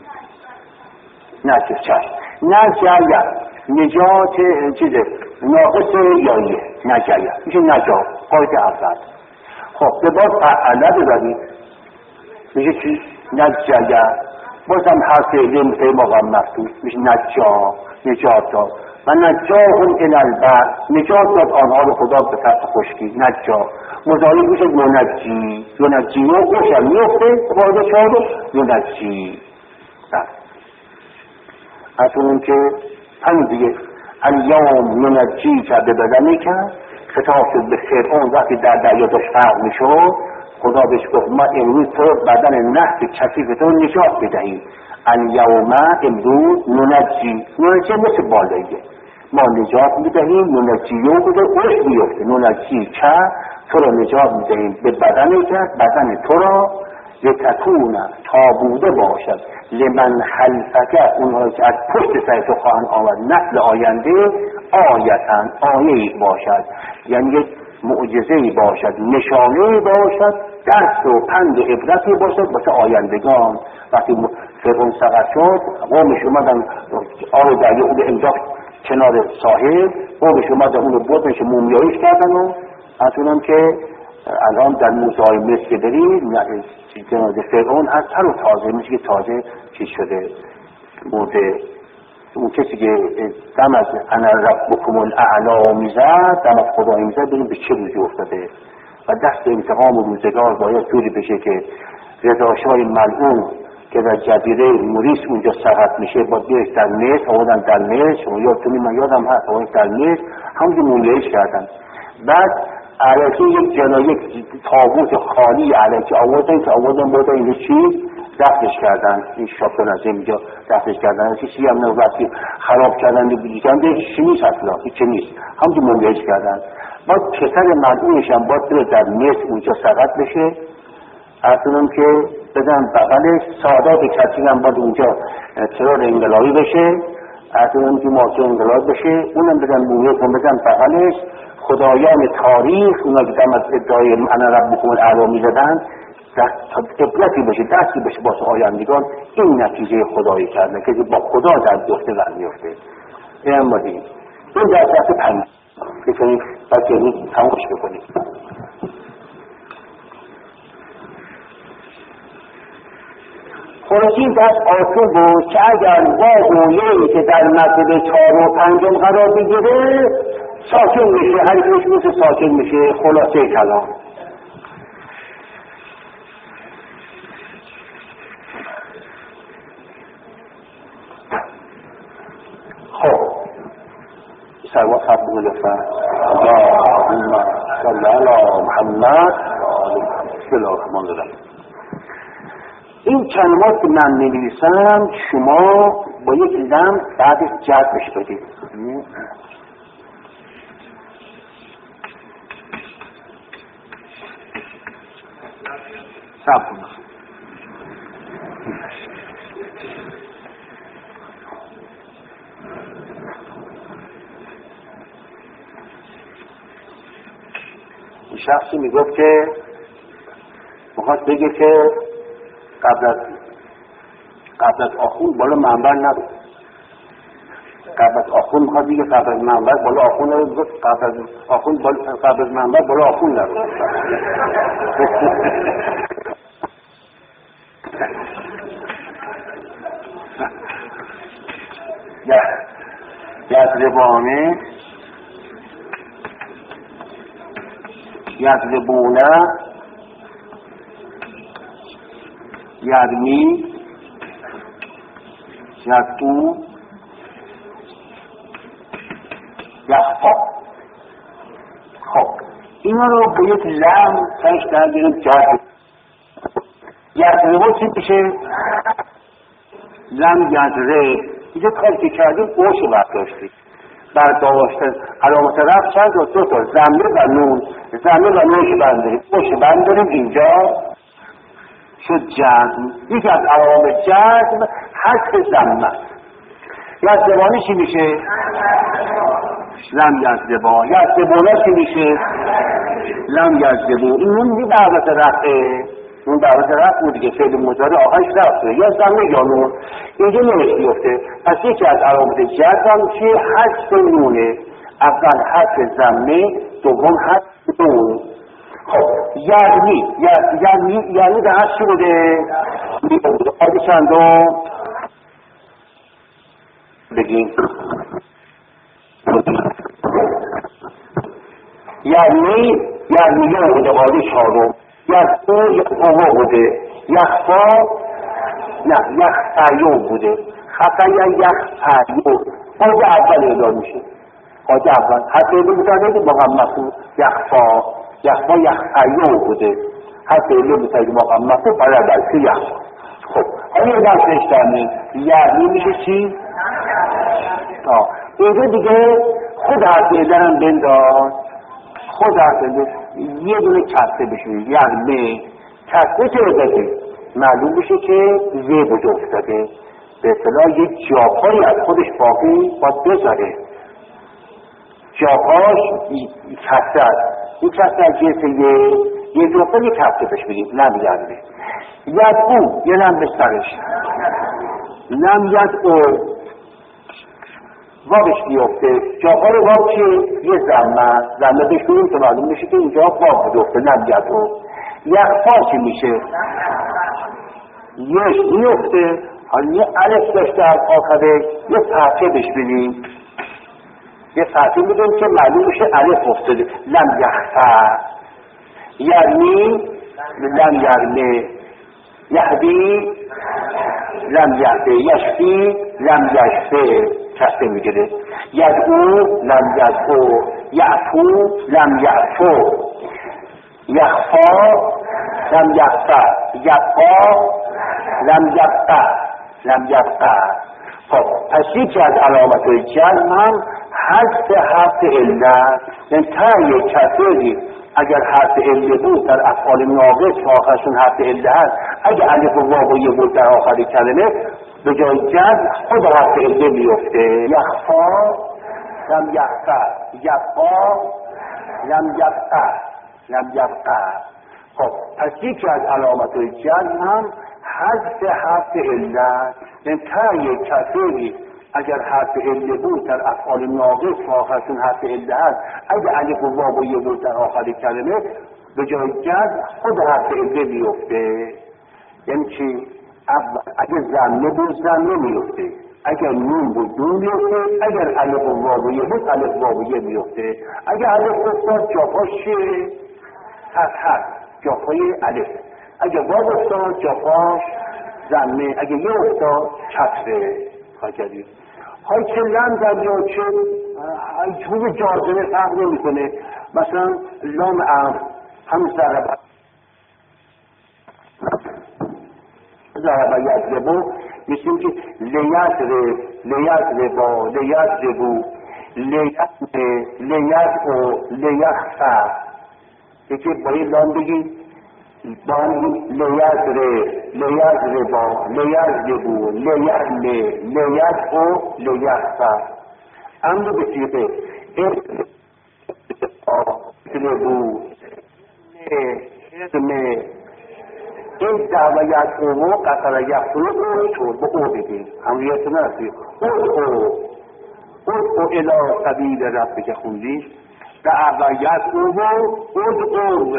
نجی چشم نجی نجات چیزه ناقص یاییه، نجی میشه نجا قاعده اول. خب به باز فعله ببرید میشه چی؟ نجی بازم حرف لمسه مقام مفتوح میشه نجا، نجات داد. و نجاهم الی البر، نجات داد آنها رو خدا به طرف خشکی. نجا مضارع میشه یونجی، یونجی و خوشم میفته قاعده چهارم یونجی. اون که همین دیگه الیوم ننجیک ببدنک خطاب شد به فرعون وقتی در دریا داشت غرق میشد. خدا بهش گفت ما امروز تو بدن نحس کثیف تو نجات بدهیم. الیوم امروز ننجی ننجی مثل بالاییه ما نجات میدهیم. ننجیو بوده اوش بیفته ننجی که تو رو نجات میدهیم به بدنی که بدن تو را لتکون تا بوده باشد لمن خلفک اونهایی که از پشت سر تو خواهند آمد نسل آینده آیتن آیه‌ای باشد یعنی یک معجزه‌ای باشد نشانه‌ای باشد درس و پند و عبرتی باشد واسه آیندگان. وقتی فرعون سقط شد قومش اومدن آب دریا اون انداخت کنار ساحل قومش اومدن اونو بردنش مومیاییش کردن و از اونم که الان در موزه‌های مصر که برید جناز فرعون هست هر رو تازه میشه که تازه چیز شده مرده. اون کسی که دم از انا ربکم الاعلی میزد دم از خدای میزد ببین به چه روزی افتاده و دست انتقام و روزگار باید جوری بشه که رضاشاه ملعون که در جزیره موریس اونجا سقط میشه با دیرش در مصر آوردن در مصر و یادتونی من یادم هست آوردن در مصر همونجا مومیاییش کردن. بعد علیکی یک جنایه تابوت خالی علیکی آوردن که آوردن بردن این چی دفنش کردن. این شاپون از اینجا دفنش کردن چیزی هم نوبتی خراب کردن بیدیدن ده هیچی نیست اصلا هیچی نیست همونجا مومیاییش کردن. بعد پسر ملعونش هم باید بره در مصر اونجا سقط بشه اصلا که بدن بغلش سادات کسی هم باید اونجا ترور انقلابی بشه اصلا که مارچه انقلاب بشه اونم بدن مومیه کن بدن بغلش خدایان تاریخ اونا که دم از ادعای انا ربکم الاعلی میزدن عبرتی بشه درسی بشه واسه آیندگان. این نتیجه خدایی کردن که با خدا در دسته در میفته. این هم بادیم این در دست پنج بکنیم بچه روز تماش بکنیم. خورشید دست آسون بود که اگر با گویه‌ای که در مرتبه چهار و پنجم قرار بگیره ساکن میشه هر کش مثل ساکن میشه. خلاصه کلام خب سلوات خط بگو لطفا اللهم صل علی محمد بسم الله الرحمن الرحیم. این کلمات که من می‌نویسم شما با یک لمس بعدش جذبش بدید. صبر کنید. این شخصی میگفت که میخواست بگه که قبل از قبل از آخون بالا منبر نبود. قبل از آخون میخواد دیگه قبل از منبر بالا آخون نبود. قبل از آخون بالا قبل از منبر بالا آخون نبود. یضربانه یضربونه یرمی یفتو یخفا. خب اینا رو به یک لم تنش درگیریم جرد یضربه چی میشه؟ لم یضرب اینجا کاری که کردیم اوش رو برداشتیم برداشتن علامت رفت چند و دو تا زمه و نون زمه و نونش برداریم اوش برداریم اینجا شد جزم. یکی از علامت جزم حذف زمه. یزدبانی چی میشه؟ لم یزدبا. یزدبونه چی میشه؟ لم یزدبو. این نون دعوت رفعه اون دعوت رفع بود دیگه فعل مضارع آخرش رفته یا زمه یا نون اینجا نونش بیفته. پس یکی از علامت جزم چیه؟ حذف نونه. اول حذف زمه دوم حذف نون. خب یعنی یعنی یعنی به هر چی بوده؟ آدی چندم بگیم یعنی یعنی یا بوده آدی چهارم یخفو یخفو بوده یخفا نه یخفایو بوده خطای یخفیو قاعده اول اعلام میشه. قاعده اول حتی اعلام میتونه مقمصو یخفا یخفا یخفیو بوده. حتی اعلام میتونه مقمصو برای بلکه یخفا. خب آیا درس نشتنه یعنی میشه چی؟ آه اینجا دیگه خود حرف اعلام بنداز. خود حرف اعلام یه دونه کسته بشونید یعنی کسته که اضافه معلوم بشه که زی بوده افتاده. به اصطلاح یه جاپایی از خودش باقی باید بذاره. جاپاش کسته است. این کسته از جنس یه یه جاپا یه کسته بهش بدیم نمیگرده. ید او یه نم به سرش نم ید او وابش بیفته. جاپا رو واب چیه؟ یه زمه زمه بهش بدیم که معلوم میشه که اینجا واب بوده افته نم ید او. یخفا چی میشه؟ یش میفته. حالا یه الف داشته از آخره یه فتحه بهش بدیم. یه فتحه میدیم که معلوم میشه الف افتاده. لم یخفا یرمی لم یرمه یهدی لم یهده یشفی لم یشفه کسته میگیره. یدعو لم یدعو یعفو لم یعفو یخفا لم یخفا یبقا لم یبقا لم یبقا. خب پس یکی از علامت جزم هم حذف حرف علت. یعنی تا یک کسری اگر حرف عله بود در افعال ناقص که آخرشون حرف عله هست، اگر الف و واو و یه بود در آخر کلمه به جای جزم خود حرف عله میفته. یخفا لم یخفا یبقا لم یبقا لم یبقا. خب پس یکی از علامت جزم هم حذف حرف علت. یعنی تا یک کسری اگر حرف عله بود در افعال ناقص که آخرشون حرف عله هست، اگر الف و واو و یه بود در آخر کلمه به جای جزم خود حرف عله میفته. یعنی چی؟ اگر ضمه بود ضمه میفته، اگر نون بود نون میفته، اگر الف و واو و یه بود الف و واو و یه میفته. اگر الف افتاد جاپاش چیه؟ فتحه جاپای الف. اگر واو افتاد جاپاش ضمه. اگر یه افتاد کسره. خاکدید های چه لم در یا چه حجوب جازمه فرق نمی کنه. مثلا لام امر هم ضربه ضربه یضربو میشیم که لیضرب لیضربا لیضربو لیضرب لیضعو لیخفا. یکی با این لام بگید با هم لیضرب لیضربا لیضربو لیعمه لیضعو لیخفا. امر به صیغه اضربو ارمه این دعوه یضعو و قتل یقتل او شد با او بگیم امریت نرسی ادعو ادعو الی سبیل ربک خوندی دعوه یضعو و ادعو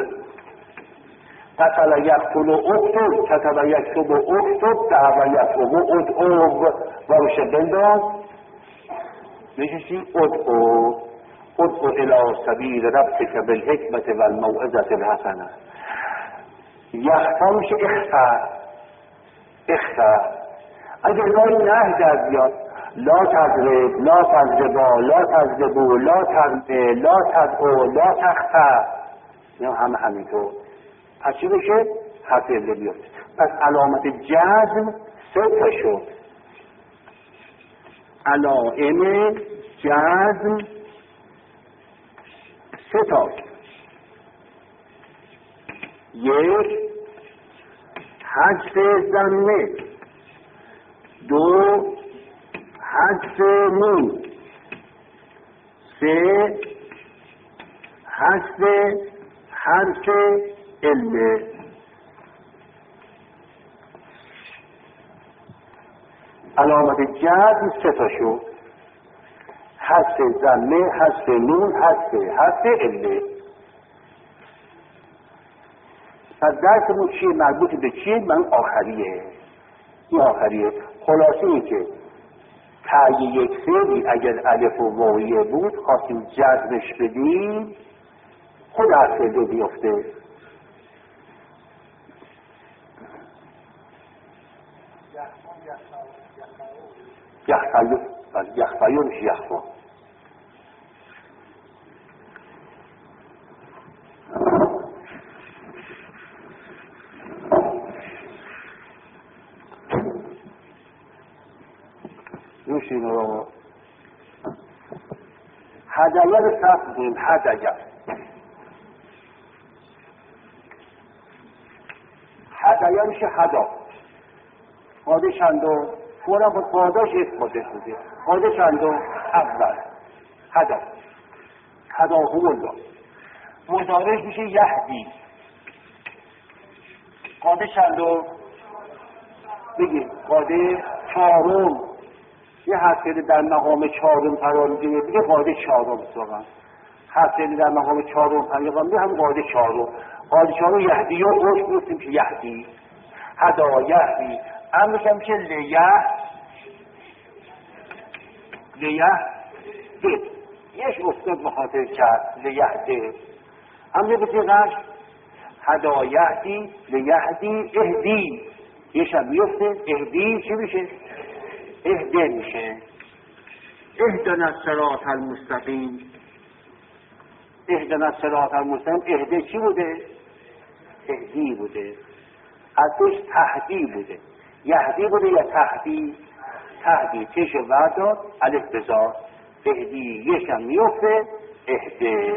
قتل یقتل اکتب کتب یکتب اکتب دعوه یضعو و ادعو و روشه بنداز میشه چی؟ ادعو ادعو الی سبیل ربک بالحکمت و الموعظة الحسنه. یخفا میشه اخفا اخفا. اگر لای نه در بیاد لا تضرب لا تضربا لا تضربو لا ترمه لا تدعو لا تخفا، یا همه همینطور. پس چی بشه؟ حرف عله بیاد. پس علامت جزم سه تا شد. علائم جزم سه تا. یک حذف ضمه، دو حذف نون، سه حذف حرف عله. علامت جزم سه تا شد. حذف ضمه، حذف نون، حذف حرف عله. پس درسمون چیه؟ مربوط به چیه؟ من آخریه. این آخریه. خلاصه این که تایی یک فعلی اگر الف و واویه بود خواستیم جزمش بدیم خود حرف عله بیفته. یخفیو یخفیو میشه یخفا. نوشین رو هدیه رو صرف کنیم. هدیه هدیه میشه هدا. قاده چندو فورا با قاداش استفاده شده. قاده چندو اول هدا. هدا هو الله. مضارعش میشه یهدی. قاده چندو بگیم قاده چهارم. یه حرف در مقام چهارم قرار میگیره دیگه قاعده چهارم واقعا. حرف در مقام چهارم قرار میگیره هم قاعده چهارم. قاعده چهارم یهدی و روش میگفتیم که یهدی هدا یهدی. امرش هم میشه لیه لیه ده. یش افتاد بخاطر کرد لیه ده. امر بسیقش هدا یهدی لیهدی اهدی. یش هم میفته اهدی چی میشه؟ اهده میشه. اهدنا الصراط المستقیم. اهدنا الصراط المستقیم. اهده چی بوده؟ اهدی بوده. ازش تهدی بوده. یهدی بوده یا تهدی؟ تهدی. چش وردار الف بذار اهدی. یشم میفته اهده.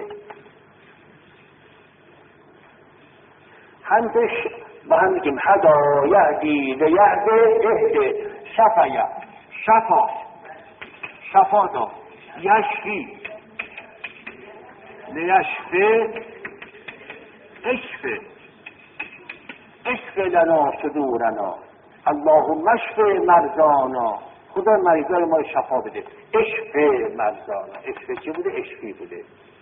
همش با هم میگیم هدا یهدی لیهده اهده. شفیه شفا شفا دا یشفی لیشفه اشفه اشفه لنا صدورنا اللهم اشف مرضانا. خدا مریضای ما شفا بده. اشفه مرضانا. اشفه چی بوده؟ اشفی بوده.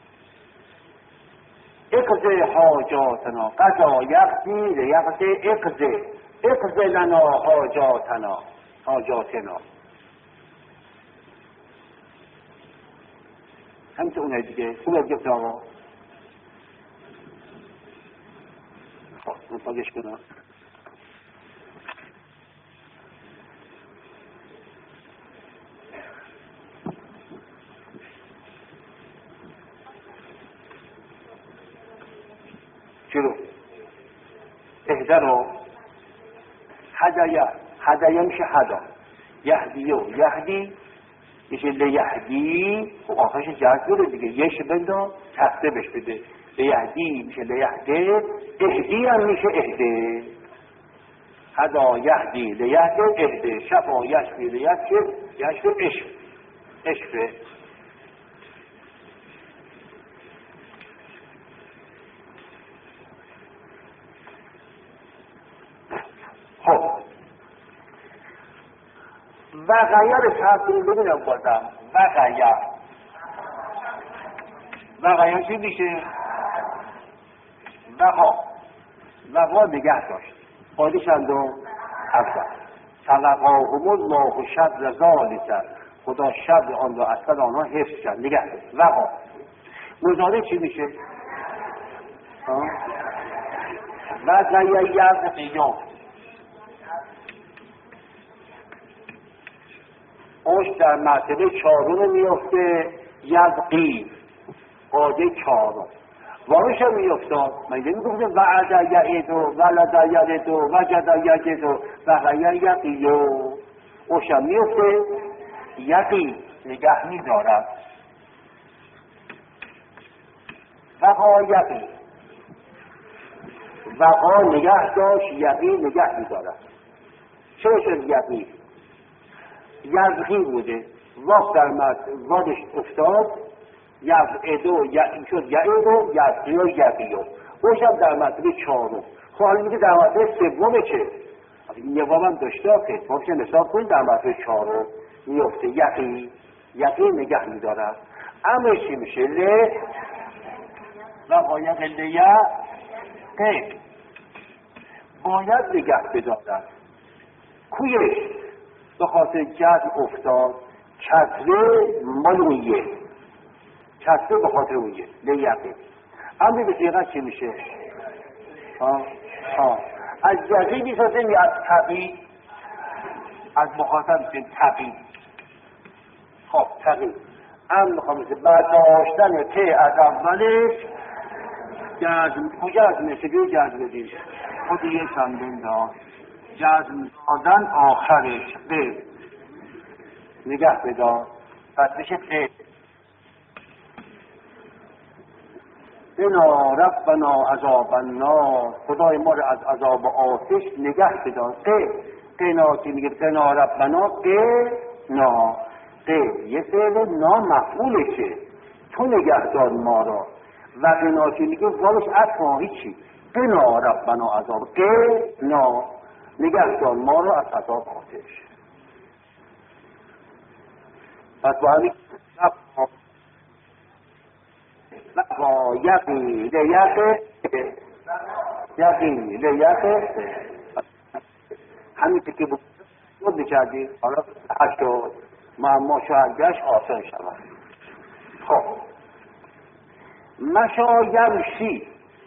اقضی حاجاتنا. قضا یقضی لیقضی اقضی. اقضی لنا حاجاتنا حاجاتنا. همینطور اونه دیگه. خوب از گفت آقا خب من پاگش کنم. چرا اهده رو هدیه. هدیه میشه هدا. یهدی و یهدی میشه لیهدی. خب آخرش جزوره دیگه. یش بندا تخته بش بده. لیهدی میشه لیهده. اهدی هم میشه اهده. هدا یهدی لیهده اهده. شفا یشفی لیشفه یشفه اشف اشفه. خب و غیر تفصیل ببینم بازم. و غیر و غیر چی میشه؟ وقا وقا نگه داشت. قاعده چندم اول فوقاهم الله شر ذلک. خدا شر آن را از سر آنها حفظ کرد. نگه داشت. وقا مضارع چی میشه؟ و غیر یزقیان. اوش در مرتبه چهارم میفته. یزقی قاعده چهارم. واقعش هم میفتاد. من نمیگفتم وعد یعیدو ولد یلدو وجد یجدو و غیر یقیو. اوش هم میفته یقی نگه میدارد. وقا یقی وقا نگه داشت. یقی نگه میدارد. چرا شد یقی؟ یزقی بوده. واق در مرد وادش افتاد. یزعدو یعی شد یعیدو یزقی و یقیو. اوشم در مرتبه چهارم. خب حالا میگه در مرتبه سومه چه؟ یه وام هم داشته آخه باشه نصاب کنید در مرتبه چهارم میفته یقی. یقی نگه میدارد. امرش چی میشه؟ ل و باید لیه قیب باید نگه بدارد. کویش به خاطر جزم افتاد. کسره مال اونیه. کسره به خاطر اونیه لیقه. امر به صیغه چی میشه؟ ها ها از جزی میسازه یا از تقی؟ از مخاطب میشه تقی. خب تقییم ام میخوام مثل برداشتن ته از اولش جزم جزم نشگی جزم دید خود یک چندین داشت جزم دادن آخرش به نگه بدار پس بشه ته بنا ربنا عذاب النار خدای ما رو از عذاب آتش نگه بدار ته قنا که میگه قنا ربنا قنا ته یه فعل نامفعولشه تو نگهدار ما را و قنا که میگه واوش عطف هیچی قنا ربنا عذاب قنا نگهدار ما را از عذاب آتش پس با همین با یقین لیقه یقین لیقه همین که بود بکردی حالا حد شد معما شاید گشت آسان شود. خب مشا یمشی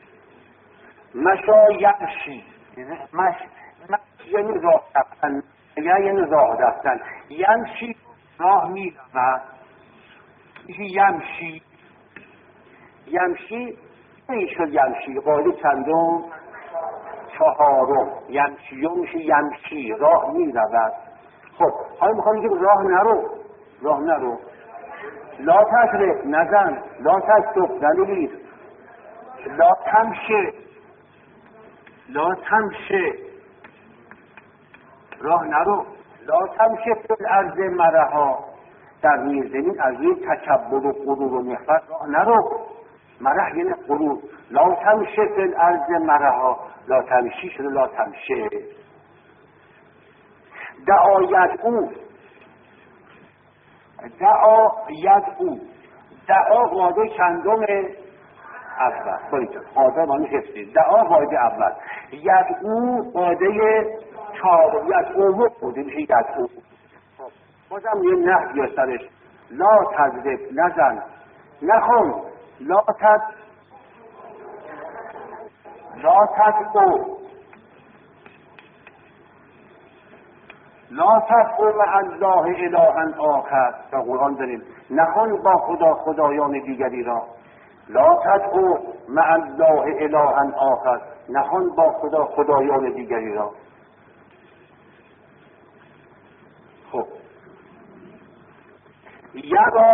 مشا یمشی مش مش یعنی راه رفتن یعنی راه رفتن یمشی راه می رود میشه یمشی یمشی این شد یمشی قاعده چندم چهارم یمشیون میشه یمشی راه می رود. خب حالا میخوام میگم راه نرو راه نرو لا تشرف نزن لا تشرف ننویس لا تمشه لا تمشه راه نرو لا تمشه فی الارض مرحا در زمین از روی تکبر و غرور و نفرت راه نرو مرح یعنی غرور لا تمشه فی الارض مرحا لا تمشی شده لا تمشه دعا یدعو دعا یدعو دعا قاعده چندم اول باید قاعده معنی حفظی دعا قاعده اول یدعو قاعده چهارم یدعو بوده میشه یدعو بازم یه نحوی از سرش لا تضرب نزن نخون لا تد لا تدعو لا تدعو مع الله الها آخر تا قرآن داریم نخون با خدا خدایان دیگری را لا تدعو مع الله الها آخر نخون با خدا خدایان دیگری را. خب یرا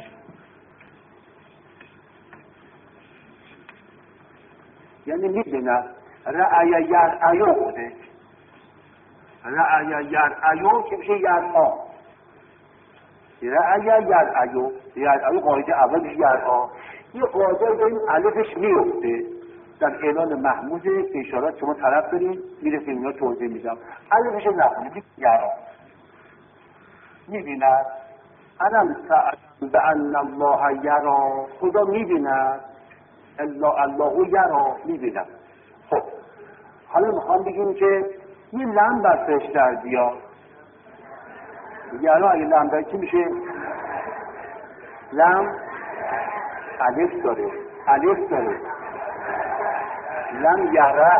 یعنی میبیند رأی یرعیو بوده رأی یرعیو که میشه یرعا رأی یرعیو یرعیو قاعده اول میشه یرعا یه قاعده داریم الفش میفته در اعلان محمود که اشارات شما طرف داریم میرسیم اینا توضیح میدم الفش نخونید یرعا میبیند علم تعلم بان الله یرا خدا میبیند الله الله یرا میبیند. خب حالا میخوام بگیم که یه لم برفش در بیا یرا اگه لم در چی میشه لم الف داره الف داره لم یرا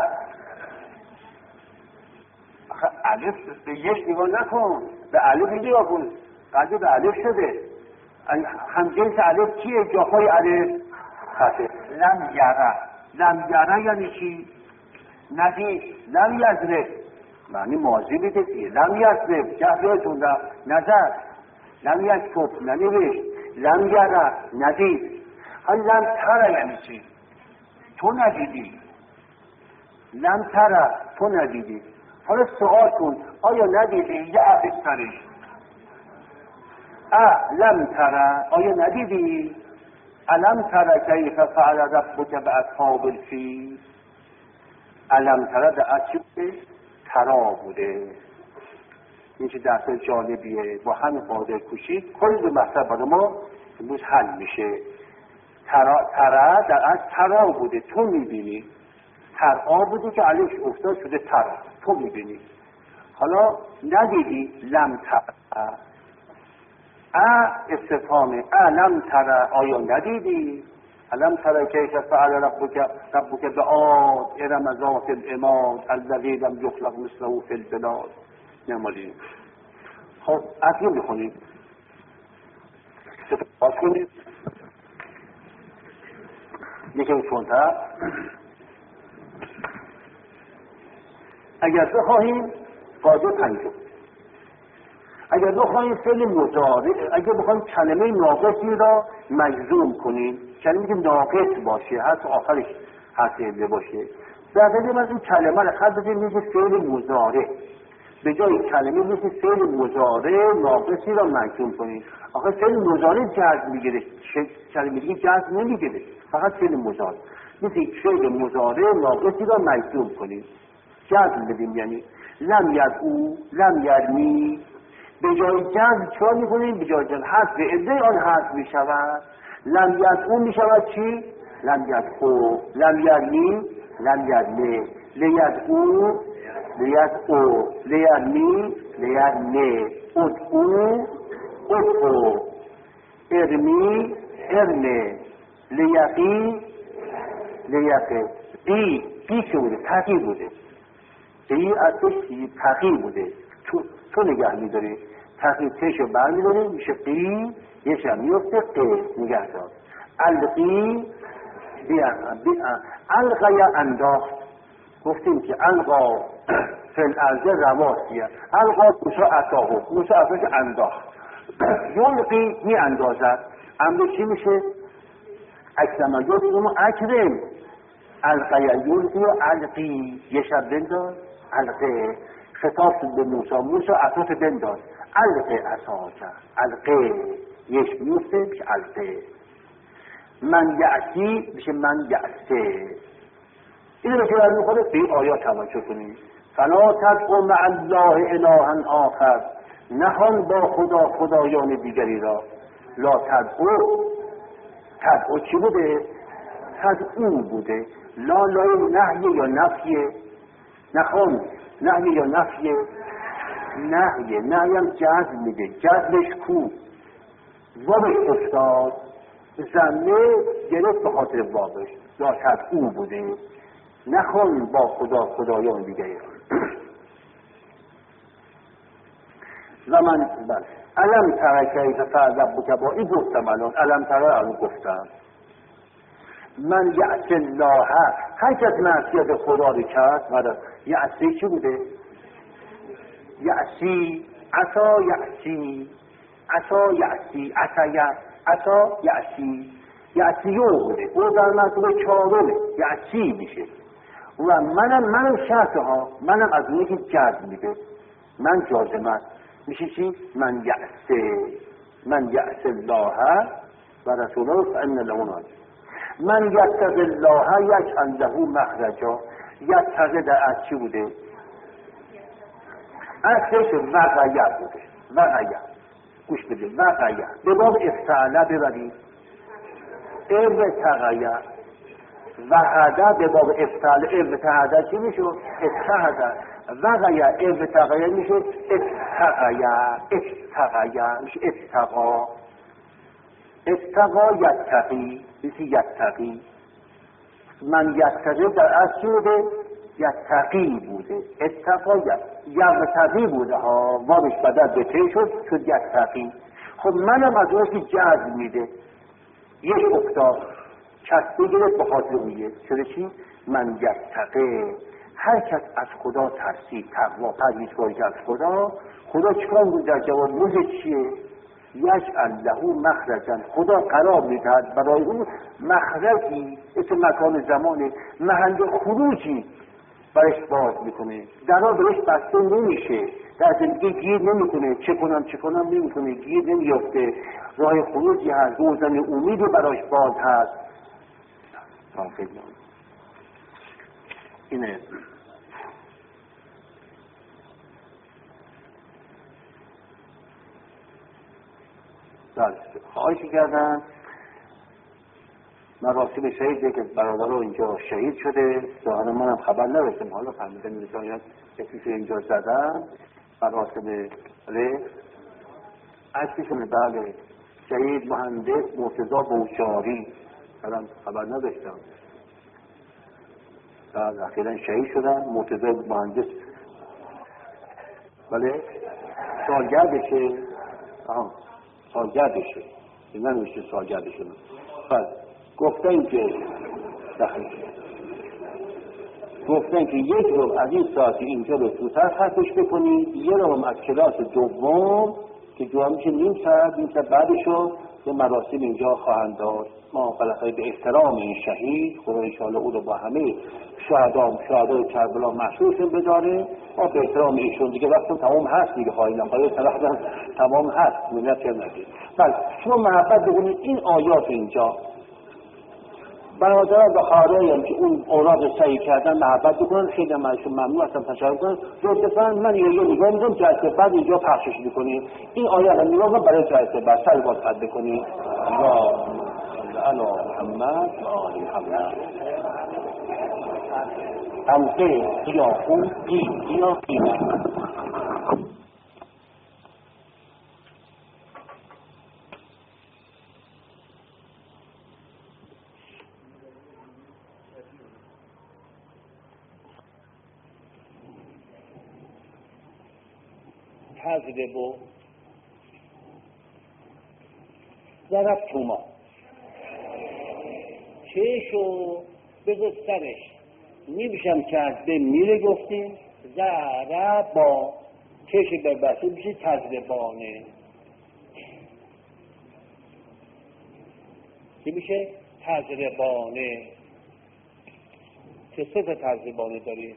الف به یک نگاه نکن به الف نگاه کن قضیه به الف شده همجنس الف چیه جاهای الف خطه لم یرا لم یرا یعنی چی ندید لم یزرب معنی ماضی بیده دیگه لم یزرب جهیاتون را نظر لم یکتب ننوشت لم یرا ندید حالا لم ترا یعنی چی تو ندیدی لم ترا تو ندیدی حالا سوال کن آیا ندیدی یه عبد سرش ا لم ترا آیا ندیدی الم ترا کیف فعل ربک باصحاب الفیل الم ترا در چی بوده ترا بوده این چه درس جالبیه با همین قاعده کوشید کل مطلب برای ما امروز حل میشه ترا ترا در از ترا بوده تو میبینی ترا بوده که علیش افتاد شده ترا تو میبینی حالا ندیدی لم ترا ا استفهامه الم ترا آیا ندیدی الم ترا کیف فعل ربک ربک بعاد ارم ذات العماد الذی لم یخلق مثله فی البلاد نمالیم. خب اصلی میخونیم باز کنید یکی چونتر. اگر بخواهیم قاعده پنجم، اگر بخواهیم فعل مضارع، اگر بخواهیم کلمه ناقصی را مجزوم کنیم، کلمه که ناقص باشه حتی آخرش حرف علة باشه، در واقع من این کلمه را خط بدیم میشه فعل مضارع، به جای کلمه مثل فعل مضارع ناقصی را مجزوم کنیم. آخه فعل مضارع جزم میگیره، کلمه دیگه جزم نمیگیره، فقط فعل مضارع. مثل فعل مضارع ناقصی را مجزوم کنیم، جزم بدیم، یعنی لم یدعو، لم یرمی. به جای جزم چرا میکنیم؟ به جای جزم حذف عده آن حذف میشود. لم یدعو میشود چی؟ لم یدعو. لم یرمی، لم یرمه. لیدعو، لیدعو. لیرمی، لیرمه. ادعو، ادعو. ارمی، ارمه. لیقی، لیقه. قی، قی چه بوده؟ تقی بوده. قی ازش تقی بوده، تو, تو نگه میداری، تقی تشو بر میداری میشه قی، یه شب میفته قی نگه دار. القی، القا یا انداخت، گفتیم که القا فل ارزه رواسیه، القا موسا عطاهو، موسا عطاهش انداخت. یلقی می اندازد، امر چی میشه؟ اکرم یلقی اکرم. القی یلقی و القی، یه شب بنداز القی. خطاب به موسی، موسی عطاش بنداز القی عصاک، القی یش میفته میشه القی. من یعصی میشه من یعصه. این رو که برای میخوره به این آیات توجه کنید. فلا تدعو مع الله الها آخر، نهان با خدا خدایان دیگری را. لا تدعو، تدعو چی بوده؟ تدعو بوده. لا لای نهیه یا نفیه؟ نخوان نهیه یا نفیه؟ نهیه. نهیه هم جزم میده، جزمش کو؟ وابش افتاد، زمه گرفت به خاطر وابش. لا تدعو بوده، نخوان با خدا خدایان دیگری. و من بله علم تره کیف فعل ربک با این گفتم، الان علم تره الان گفتم. من یعصی الله، هر کس معصیت خدا رو کرد، یعصی چی بوده؟ یعصی، عصا یعصی، عصا یعصی، عصا عصا یعصی، یعصیو بوده، او در مرتبه چهارمه، یعصی میشه. و منم منم شرط ها، منم از اونی که جزم میده، من جازمه میشه چی؟ من یعصی، من یعصی الله و رسوله فان له ناجی. من یتق الله یجعل له مخرجا. یتق در از چی بوده؟ اصلش وقیع بوده، وقیع. گوش بده، وقیع به باب افتعله ببرید، ابتغیع. وحده به باب افتعله، ابتغیع چی میشه؟ اتحده. وقیع ابتغیع میشه اتقیع، اتقیع میشه اتقا. اتقا یتقی میشه یتقی. من یتقی در اصل چی بوده؟ یتقی بوده. اتقا یتقی بوده ها، وابش بدل به تی شد شد یتقی. خب منم از اون که جزم میده، یک افتاد کسبه گرفت به خاطر اویه. چرا چی؟ من یتقی، هر کس از خدا ترسید، تقوا پرهیزکاری از خدا، خدا چیکار بود در جواب موزه چیه؟ یجعل له مخرجا، خدا قرار میدهد برای اون مخرجی، اسم مکان زمانه، محل خروجی برش باز میکنه. درها برش بسته نمیشه، در زندگی گیر نمیکنه، چه کنم چه کنم نمیکنه، گیر نمیافته، راه خروجی هست، روزن امیدی براش باز هست. اینه بله. خواهش کردن مراسم شهید که برادر اینجا شهید شده، ظاهرا منم خبر نداشتم، حالا فهمیدم میرسان کسی که اینجا زدن مراسم ره عکسشون. بله، شهید مهندس مرتضی بوشاری، منم خبر نداشتم. بله، اخیراً شهید شدن مرتضی مهندس. بله، سالگردشه. آها، سالگردشه. ننوشته سالگردشون. بله گفتن که دخل گفتن که یک رو از این ساعتی اینجا رو زودتر خرفش بکنید، یه رو هم از کلاس دوم که دوم میشه نیم ساعت نیم ساعت بعدشو به مراسم اینجا خواهند داشت. ما بالاخره به احترام این شهید خدا انشاءالله او رو با همه شهدا شهدای کربلا محشورشون بداره، ما به احترام ایشون دیگه وقتون تمام هست دیگه، خواهیدم خواهی طرف تمام هست منت کرد نگید. بله شما محبت بکنید این آیات اینجا برادران و خواهرایی که اون اوراق سعی کردن محبت بکنن، خیلی من ازشون ممنون هستم، تشکر کنم. لطفاً من یه نگاه می‌کنم جلسه بعد اینجا پخشش می‌کنیم این آیه رو نگاه کنم برای جلسه بعد سر باز قد بکنیم. اللهم صل علی محمد و آل محمد. حلقه قیافون این یا قیمت حضر بو ضرب توما چشو بذار سرش نیبشم کرد به میره گفتیم ضرب با چش ببسته میشه تضربانه. چی میشه؟ تضربانه. چه سه تا تضربانه داری؟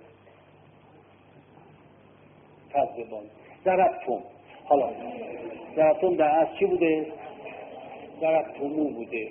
تضربانه. ضربتم. حالا ضربتم در از چی بوده؟ ضربتمو بوده.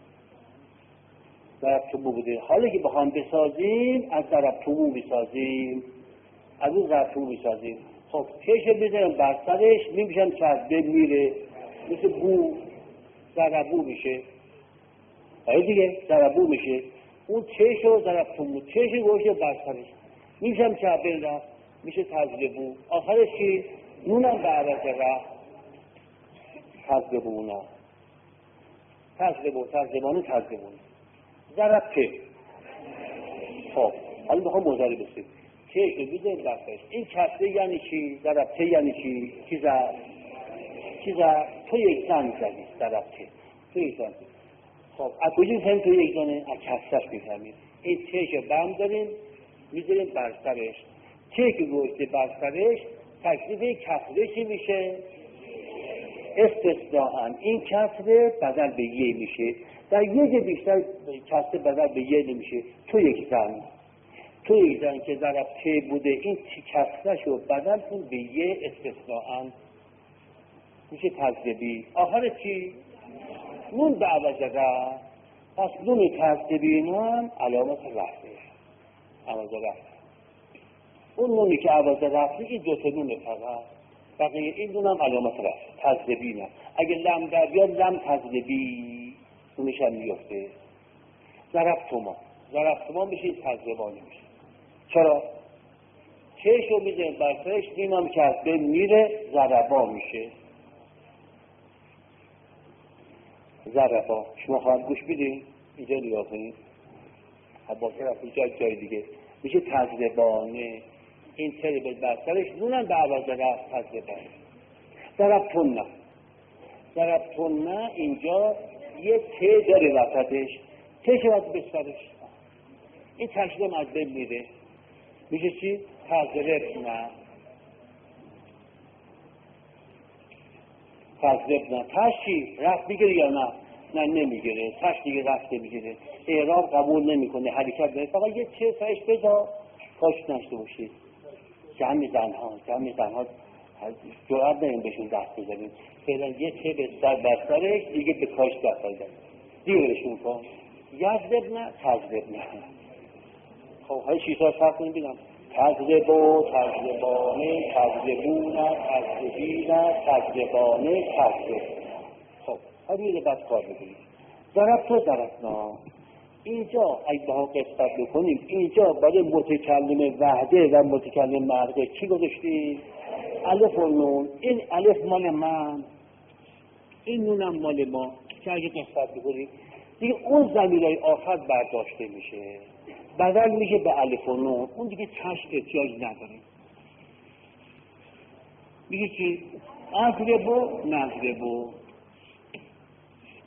ضربتمو بوده. حالا که بخوام بسازیم از ضربتمو بسازیم، از اون ضربتمو بسازیم. خب چشم بزنم بر سرش میمیشم چربه میره مثل بو ضربو میشه. آره دیگه ضربو میشه. اون چشم و ضربتمو چشم گوشه بر سرش میمیشم چربه رفت میشه تضربو. آخرش چی؟ نونم به عوض رفت تضربونه. تضربو تضربانه تضربونه. ضربته. خب حالا بخوام موضوعی بسید چه که بیده برداشت این کسته یعنی چی؟ ضربته یعنی چی؟ چی زد؟ چی زد؟ تو یک زن زدی ضربته تو یک زن. خب از کجا میفهمیم تو یک زنه؟ از کستش میفهمیم. این چه برم داریم میذاریم بر سرش. چه که گوشته بر سرش تکلیف کسره چی میشه؟ استثناءً این کسره بدل به یه میشه. در یه جه بیشتر کسره بدل به یه نمیشه. تو یک زن تو یک زن که ضربته بوده این کسره شو بدل کن به یه استثناءً میشه تضربی. آخر چی؟ نون به عوض رفت. پس نون تضربی هم علامت رفته عوض رفته. اون نونی که عوض رفته این دو تا نونه فقط، بقیه این نون هم علامت رفت تضربی نه. اگه لم در بیاد لم تضربی نونش هم میفته. ضربتما ضربتما میشه تضربانی میشه. چرا؟ چشو میزه برسرش نیم هم که از بین میره ضربا میشه. ضربا شما خواهم گوش بیدین اینجا نگاه کنید حباسه رفت اینجا جای دیگه میشه تضربانه. این تره به برسرش نونم به عوض رفت تضربانه. ضربتون نه ضربتون نه اینجا یه ته داره وسطش ته شود به سرش این تشدیم از بین میره میشه چی؟ تضرب نه تضرب نه. تشی رفت میگیره یا نه؟ نه نمیگیره. تش دیگه رفت نمیگیره. اعراب قبول نمیکنه. حرکت نمیکنه. فقط یه چه سرش بذار کاش نشته باشید. جمع زنها جمع زنها جرأت نمیم بهشون دست بزنیم. فعلا یه چه به سر بسترش دیگه به کاش دست بزنیم دیگرشون کن. یضرب نه تضرب نه. خب های شیطا سر کنیم بگم تضربو تضربانه تضربونه تضربینه تضربانه تضرب. خب همین رو بس کار بکنیم. ضرب تو ضربنا اینجا اگه با قسمت بکنیم اینجا برای متکلم وحده و متکلم مرده چی گذاشتیم؟ الف و نون. این الف مال من این نونم مال ما که اگه قسمت بکنیم دیگه اون ضمیرهای آخر برداشته میشه بدل میشه به الف و نون. اون دیگه چشم احتیاج نداره. میگه چی؟ اضربو نضربو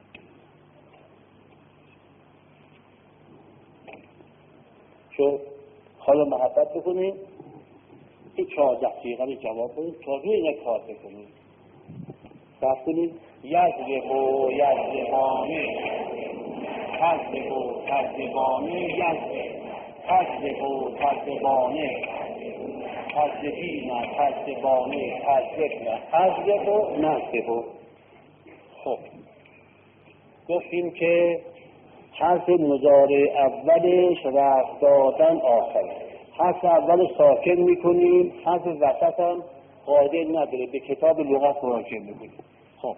شو حالا محبت بکنید این چهارده دقیقه رو جواب کنید تا روی اینا کار بکنید. صرف کنید یزربو یزربانه تزربو تزربانه یزرب تزربو تزربانه تزربینه تزربانه تزربنه تزربو نزربو. خب گفتیم که حرف مضارع اولش رفع دادن آخر، حرف اول ساکن میکنیم، حرف وسط هم قاعده نداره، به کتاب لغت مراجعه میکنیم. خب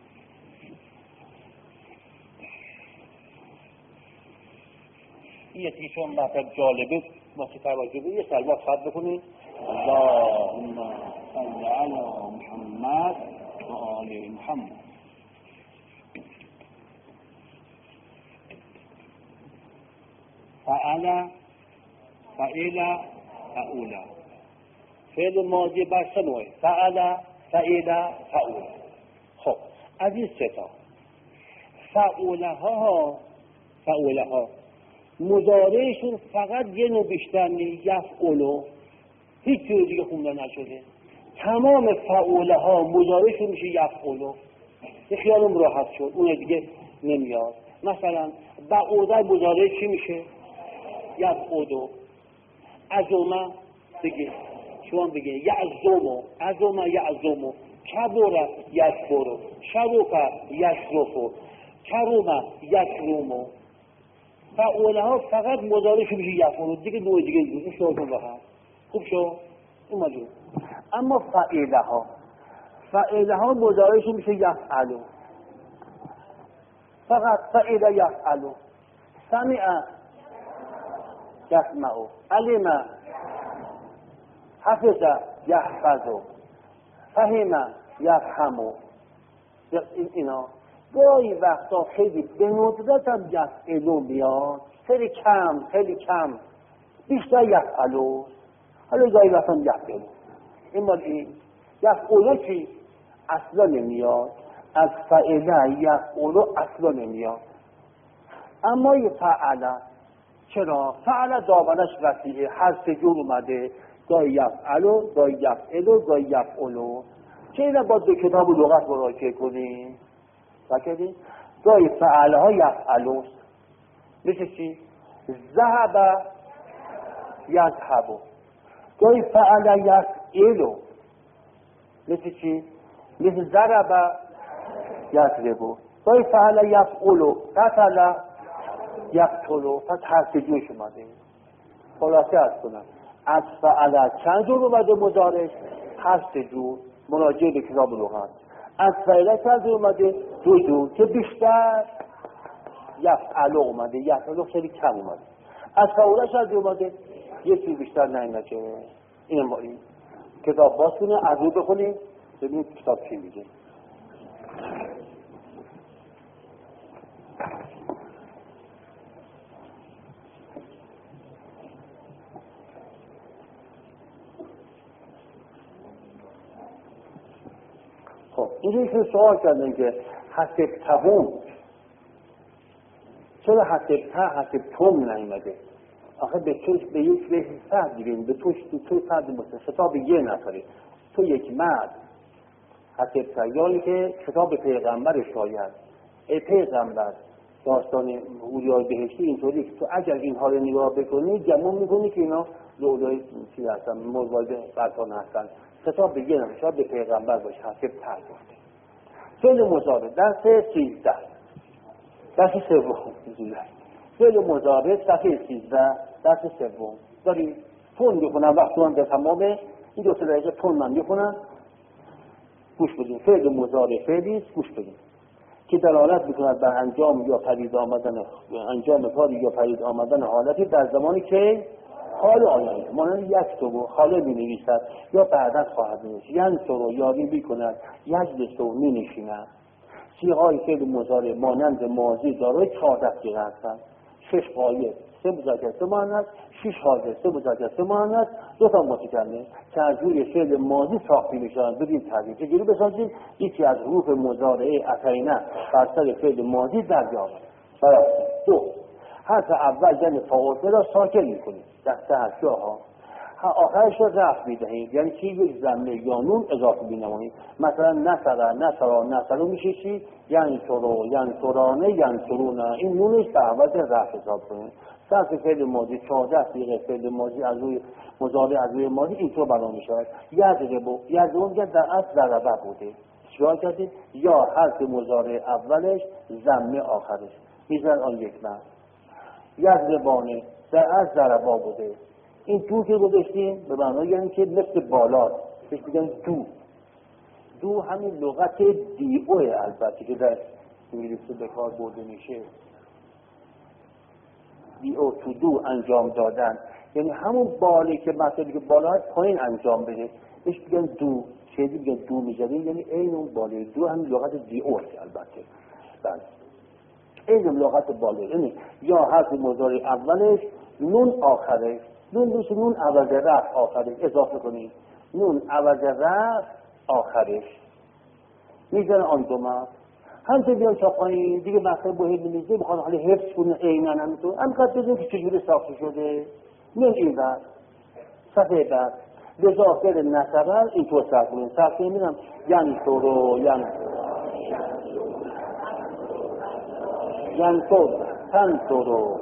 این یکی چون مطلب جالبه واسه توجه به یه سلوات خط بکنیم. اللهم صل علی محمد و آل محمد. فعل فعل فعول فعل ماضی بر سه نوعه، فعل فعل فعول. خب از این سه تا فعولها فعولها مضارعشون فقط یه نوع بیشتر نیست، یفعلو، هیچ جور دیگه خونده نشده. تمام فعولها مضارعشون میشه یفعلو. یه خیالم راحت شد، اون دیگه نمیاد. مثلا بعوضه مضارع چی میشه؟ یفعلو. عزومه بگه شما بگه یعزومو، عزومه یعزومو، کبره یکبرو، شروفه یشرفو، کرومه یکرومو. فعولها فقط مضارعش میشه یفعلو، دیگه نوع دیگه دیگه شروع راحت. خوب شو اومدو. اما فعلها فعلها مضارعش میشه یفعلو، فقط فعل یفعلو. سمع یسمعو، علم حفظ یحفظو، فهم یفهمو. اینا گاهی وقتا خیلی به ندرت هم یفعلو میاد، خیلی کم خیلی کم، بیشتر یفعلو. حالا گاهی وقتا هم یفعلو. این مال این یفعلو چی؟ اصلا نمیاد. از فعله یفعلو اصلا نمیاد. اما یه فعله، چرا؟ فعل دامنش وسیعه، هر سه جور اومده، گاهی یفعلو، گاهی یفعلو، گاهی یفعلو. چه اینا با دو کتاب لغت مراجعه کنیم؟ فکرین؟ گاهی فعلها یفعلو، مثل چی؟ ذهب یذهبو. گاهی فعل یفعلو، مثل چی؟ مثل ضرب یضربو. گاهی فعل یفعلو، قتل یقتلو. پس هر سه جورش اومده. خلاصه از کنم از فعل چند جور اومده مضارعش؟ هر سه جور، مراجعه به کتاب لغت. از فعل چند جور اومده؟ دو جور که بیشتر یفعلو اومده، یفعلو خیلی کم اومده. از فعل چند جور اومده؟ یکی بیشتر نیامده. این ما این کتاب باز کنه، از رو بخونیم ببینیم کتاب چی میگه. خب اینجا که سوال کردن که حسبتهم، چرا حسبته حسبتم نیامده؟ آخه به توش به یک به فرد دیگه، به توش تو تو فرد مستقل خطاب یه نفره، تو یک مرد حسبته، یعنی که خطاب پیغمبر شاید ای پیغمبر، داستان اولیای بهشتی اینطوری که تو اگر اینها رو نگاه بکنی گمان میکنی که اینا لولای چی هستن، موالد برکان هستن. خطاب به یه نفر، شاید به پیغمبر باشه، حسبته گفته. فعل مضارع درس سیزده، درس سوم فعل مضارع صفحه سیزده، درس سوم داریم. تون میخونم وقتی من به تمامه این دو سه دقیقه تون من میخونم، گوش بدین. فعل مضارع فعلی گوش بدین که دلالت میکند بر انجام یا پدید آمدن انجام کاری یا پدید آمدن حالتی در زمانی که حال آینده، مانند یک تو حاله می نویسد یا بعدت خواهد نوشت، یعنی تو رو یاری میکند، یجلس تو می نشیند. صیغه‌های فعل مضارع مانند ماضی دارای چهار دقیقه هستند. شش قایب، سه مذکر، سه مؤنث، شش حاضر، سه مذکر، سه مؤنث، دو تا متکلم که از روی فعل ماضی ساخته میشن. بدین تعریف چجوری بسازیم؟ یکی از حروف مضارعه اتینا بر سر فعل ماضی در بیاورید. دو، حرف اول یعنی فاعل را ساکن میکنیم در سه حرف ها، آخرش را رفع میدهیم، یعنی چی؟ یک ضمه یا نون اضافه بینماییم. مثلا نصر نصر نصر میشه چی؟ یعنی ترو یعنی ترانه یعنی ترونه، این نونش به عوض رفع حساب کنیم. صرف فعل ماضی چهارده دقیقه فعل ماضی از روی مضارع از روی ماضی اینطور بیان میشود. یضرب یضرب که در اصل ضربه بوده، چیکار کردید؟ یا حرف مضارع اولش ضمه آخرش میذارن آن یک من. یضربانه در اصل ضربا بوده، این دو که گذاشتیم به معنای یعنی که مثل بالا بهش میگن دو. دو همین لغت دیوه البته که در انگلیسی به کار برده میشه، دیو تو دو انجام دادن، یعنی همون بالی که مثلا که بالا هست پایین انجام بده بهش میگن دو. چیزی میگن دو میزنیم یعنی این اون بالی. دو همین لغت دیوه البته. بله این لغت بالا، یعنی یا حرف مضارع اولش نون آخرش، نون دوست نون عوض رفع آخرش اضافه کنیم، نون عوض رفع آخرش میزنه آن دو مرد. همچه بیان چاپایی دیگه مقصد باید میلیزه بخواد حالی حفظ کنه اینان همینطور همینقدر بدون که چجوری ساخته شده. من این بعد صفحه بعد لذا فعل نصبر اینطور ساخته کنیم. ساخته میدم یعنی تو رو یعنی یعنی تو تن تو رو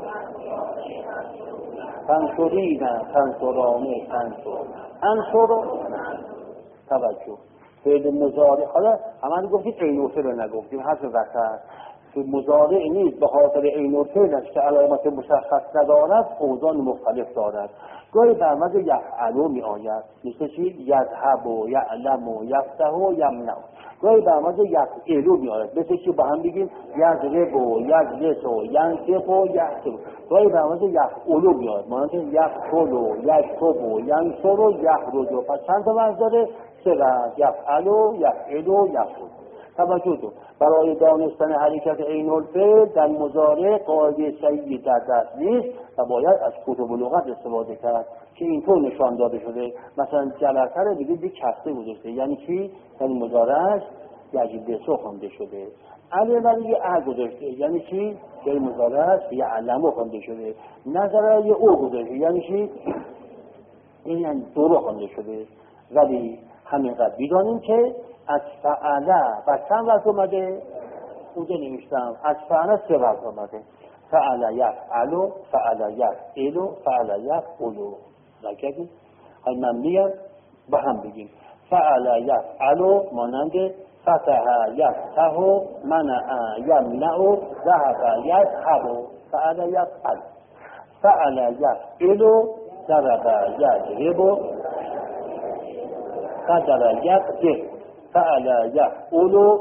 تنصرینه تنصرانه تنصر انصر. توجه فعل مضارع، حالا همه گفتید عین و فعل نگفتیم، حرف وسط مضارع نیست به خاطر عین و فعلش که علامت مشخص ندارد اوزان مختلف دارد. گاهی بر وزن یفعلو می آید، مثل چی؟ یذهب و یعلم و یفتح و یمنع. گاهی بر وزن یفعلو می آید، مثل چی؟ با هم بگیم یضرب و یجلس و ینطق و یحسب. گاهی بر وزن یفعلو می آید، مانند یقتل و یکتب و ینصر و یخرج. پس چند تا وزن داره؟ سه وزن: یفعلو، یفعلو، یخرج. توجه تو برای دانستن حرکت عین الفعل در مضارع قاعده صحیحی در دست نیست و باید از کتب لغت استفاده کرد که اینطور نشان داده شده. مثلا جلسه رو دیگه یک کسته گذاشته، یعنی چی؟ یعنی مضارعش یجلسو خوانده شده. علی ولی ا گذاشته، یعنی چی؟ یعنی مضارعش یعلمو خوانده شده. نظر یه او گذاشته، یعنی چی؟ این یعنی دو رو خوانده شده. ولی همینقدر بدانیم که از فعله و چند وقت اومده؟ اونجا نمیشتم از فعله سه وقت اومده: فعله یفعلو، فعله یفعلو، فعله یفعلو. نکردیم؟ های من میگم با هم بگیم فعله یفعلو مانند فتح یفتح منع یمنع ذهب یذهب. فعله یفعل فعله یفعلو ضرب یضرب قدر یقدر. فعل یفعل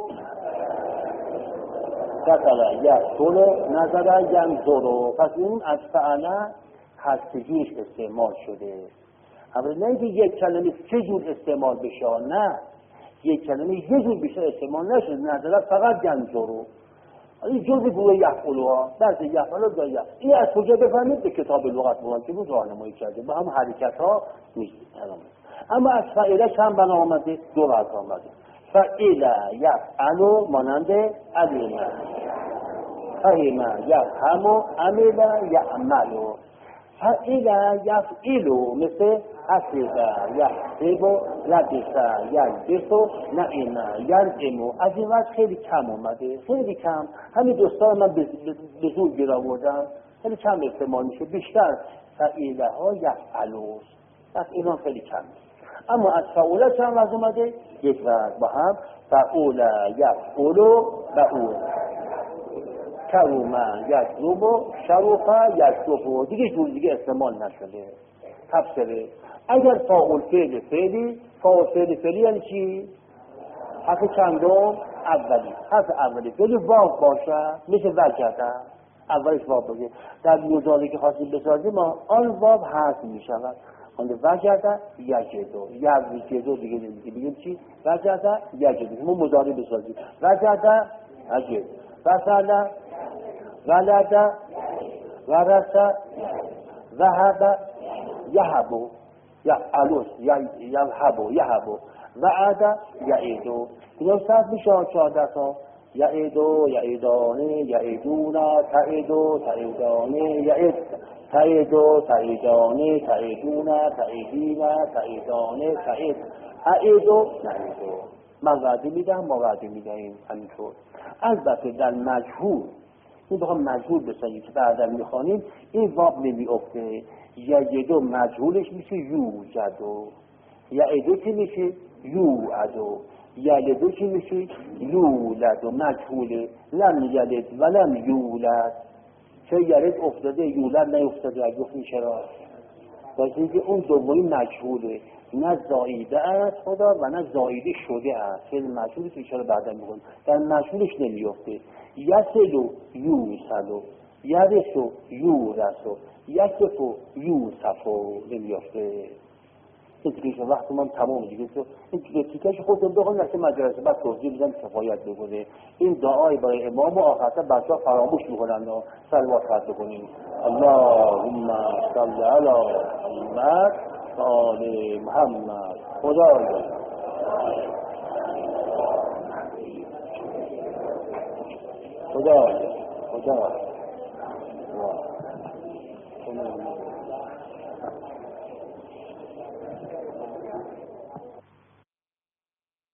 قتل یقتل نظر ینظر. پس این از فعل هستگیش استعمال شده. اما نه اینکه یک کلمه سه جور استعمال بشه، نه، یک کلمه یه جور بیشتر استعمال نشده. نظر فقط ینظر. این جزء گروه یفعل ها درس یفعل و دایه. این از کجا بفهمید؟ به کتاب لغت مراد که بود راهنمایی کرده با هم حرکت ها نیست. اما از فعلش هم بنا آمده، دو وقت آمده: فعل یفعل مانند علم، فهم یفهم، عمل یعمل. فعل یفعل مثل حسب یحسب، لبس یلبس، نعم ینعم. از این وقت خیلی کم آمده، خیلی کم. همین دوستان من به زور گیر آوردم، خیلی کم استعمال میشه. بیشتر فعله ها یفعلوس، پس اینا خیلی کم. اما از فعوله چند وقت اومده؟ یک وقت با هم: فعوله یفعلو فعول، کرومه یجلبو، شروفه یجلبو. دیگه جور دیگه استعمال نشده. تفسیره: اگر فاعل فعل فعلی، فاعل فعل فعلی یعنی چی؟ حرف چندم؟ اولی. حرف اولی فعلی واو باشه، میشه وجده، اولش واو باشه. در مضارعی که خواستیم بسازیم ما آن واو حذف میشود. آن وجده یجدو، یجدو دیگه دیگه بگیم چی؟ وجده یجدو. ما مضارع بسازیم: وجده یجد، وصل ولد ورث ذهب یهبو، یفعلوس یذهبو یهبو، وعد یعیدو. اینا صرف میشه چهارده تا. یعیدو یعیدانه یعیدونا تعیدو تعیدانه یعید تعیدو تعیدانه تعیدونا تعیدینا تعیدانه تعید اعیدو نعیدو من وعده میدم ما وعده میدهیم همینطور. البته در مجهول این بخوام مجهول بسنیم که بعدا میخوانیم این واقع نمیافته. یعیدو مجهولش میشه یوجدو، یعیدو که میشه یوعدو، یلدو که میشه یولدو مجهوله. لم یلد و لم یولد، چه یلد افتاده یولد نیفتاده گفتیم چرا؟ واسه اینکه اون دومی مجهوله، نه زاییده است خدا و نه زاییده شده است. فعل مجهولش اشاره بعدا میکنم در مجهولش نمیفته. یسلو یوسلو یرسو یورسو یسفو یوسفو نمیفته. این تیکش وقت من تمام دیگه تو این تیکش خودتون بخونید نشه مجلس بعد توضیح بدم کفایت بکنه. این دعای برای امام و آخرتا بچه‌ها فراموش میکنن و صلوات خط بکنید. اللهم صل علی محمد و آل محمد. خدایا خدایا خدایا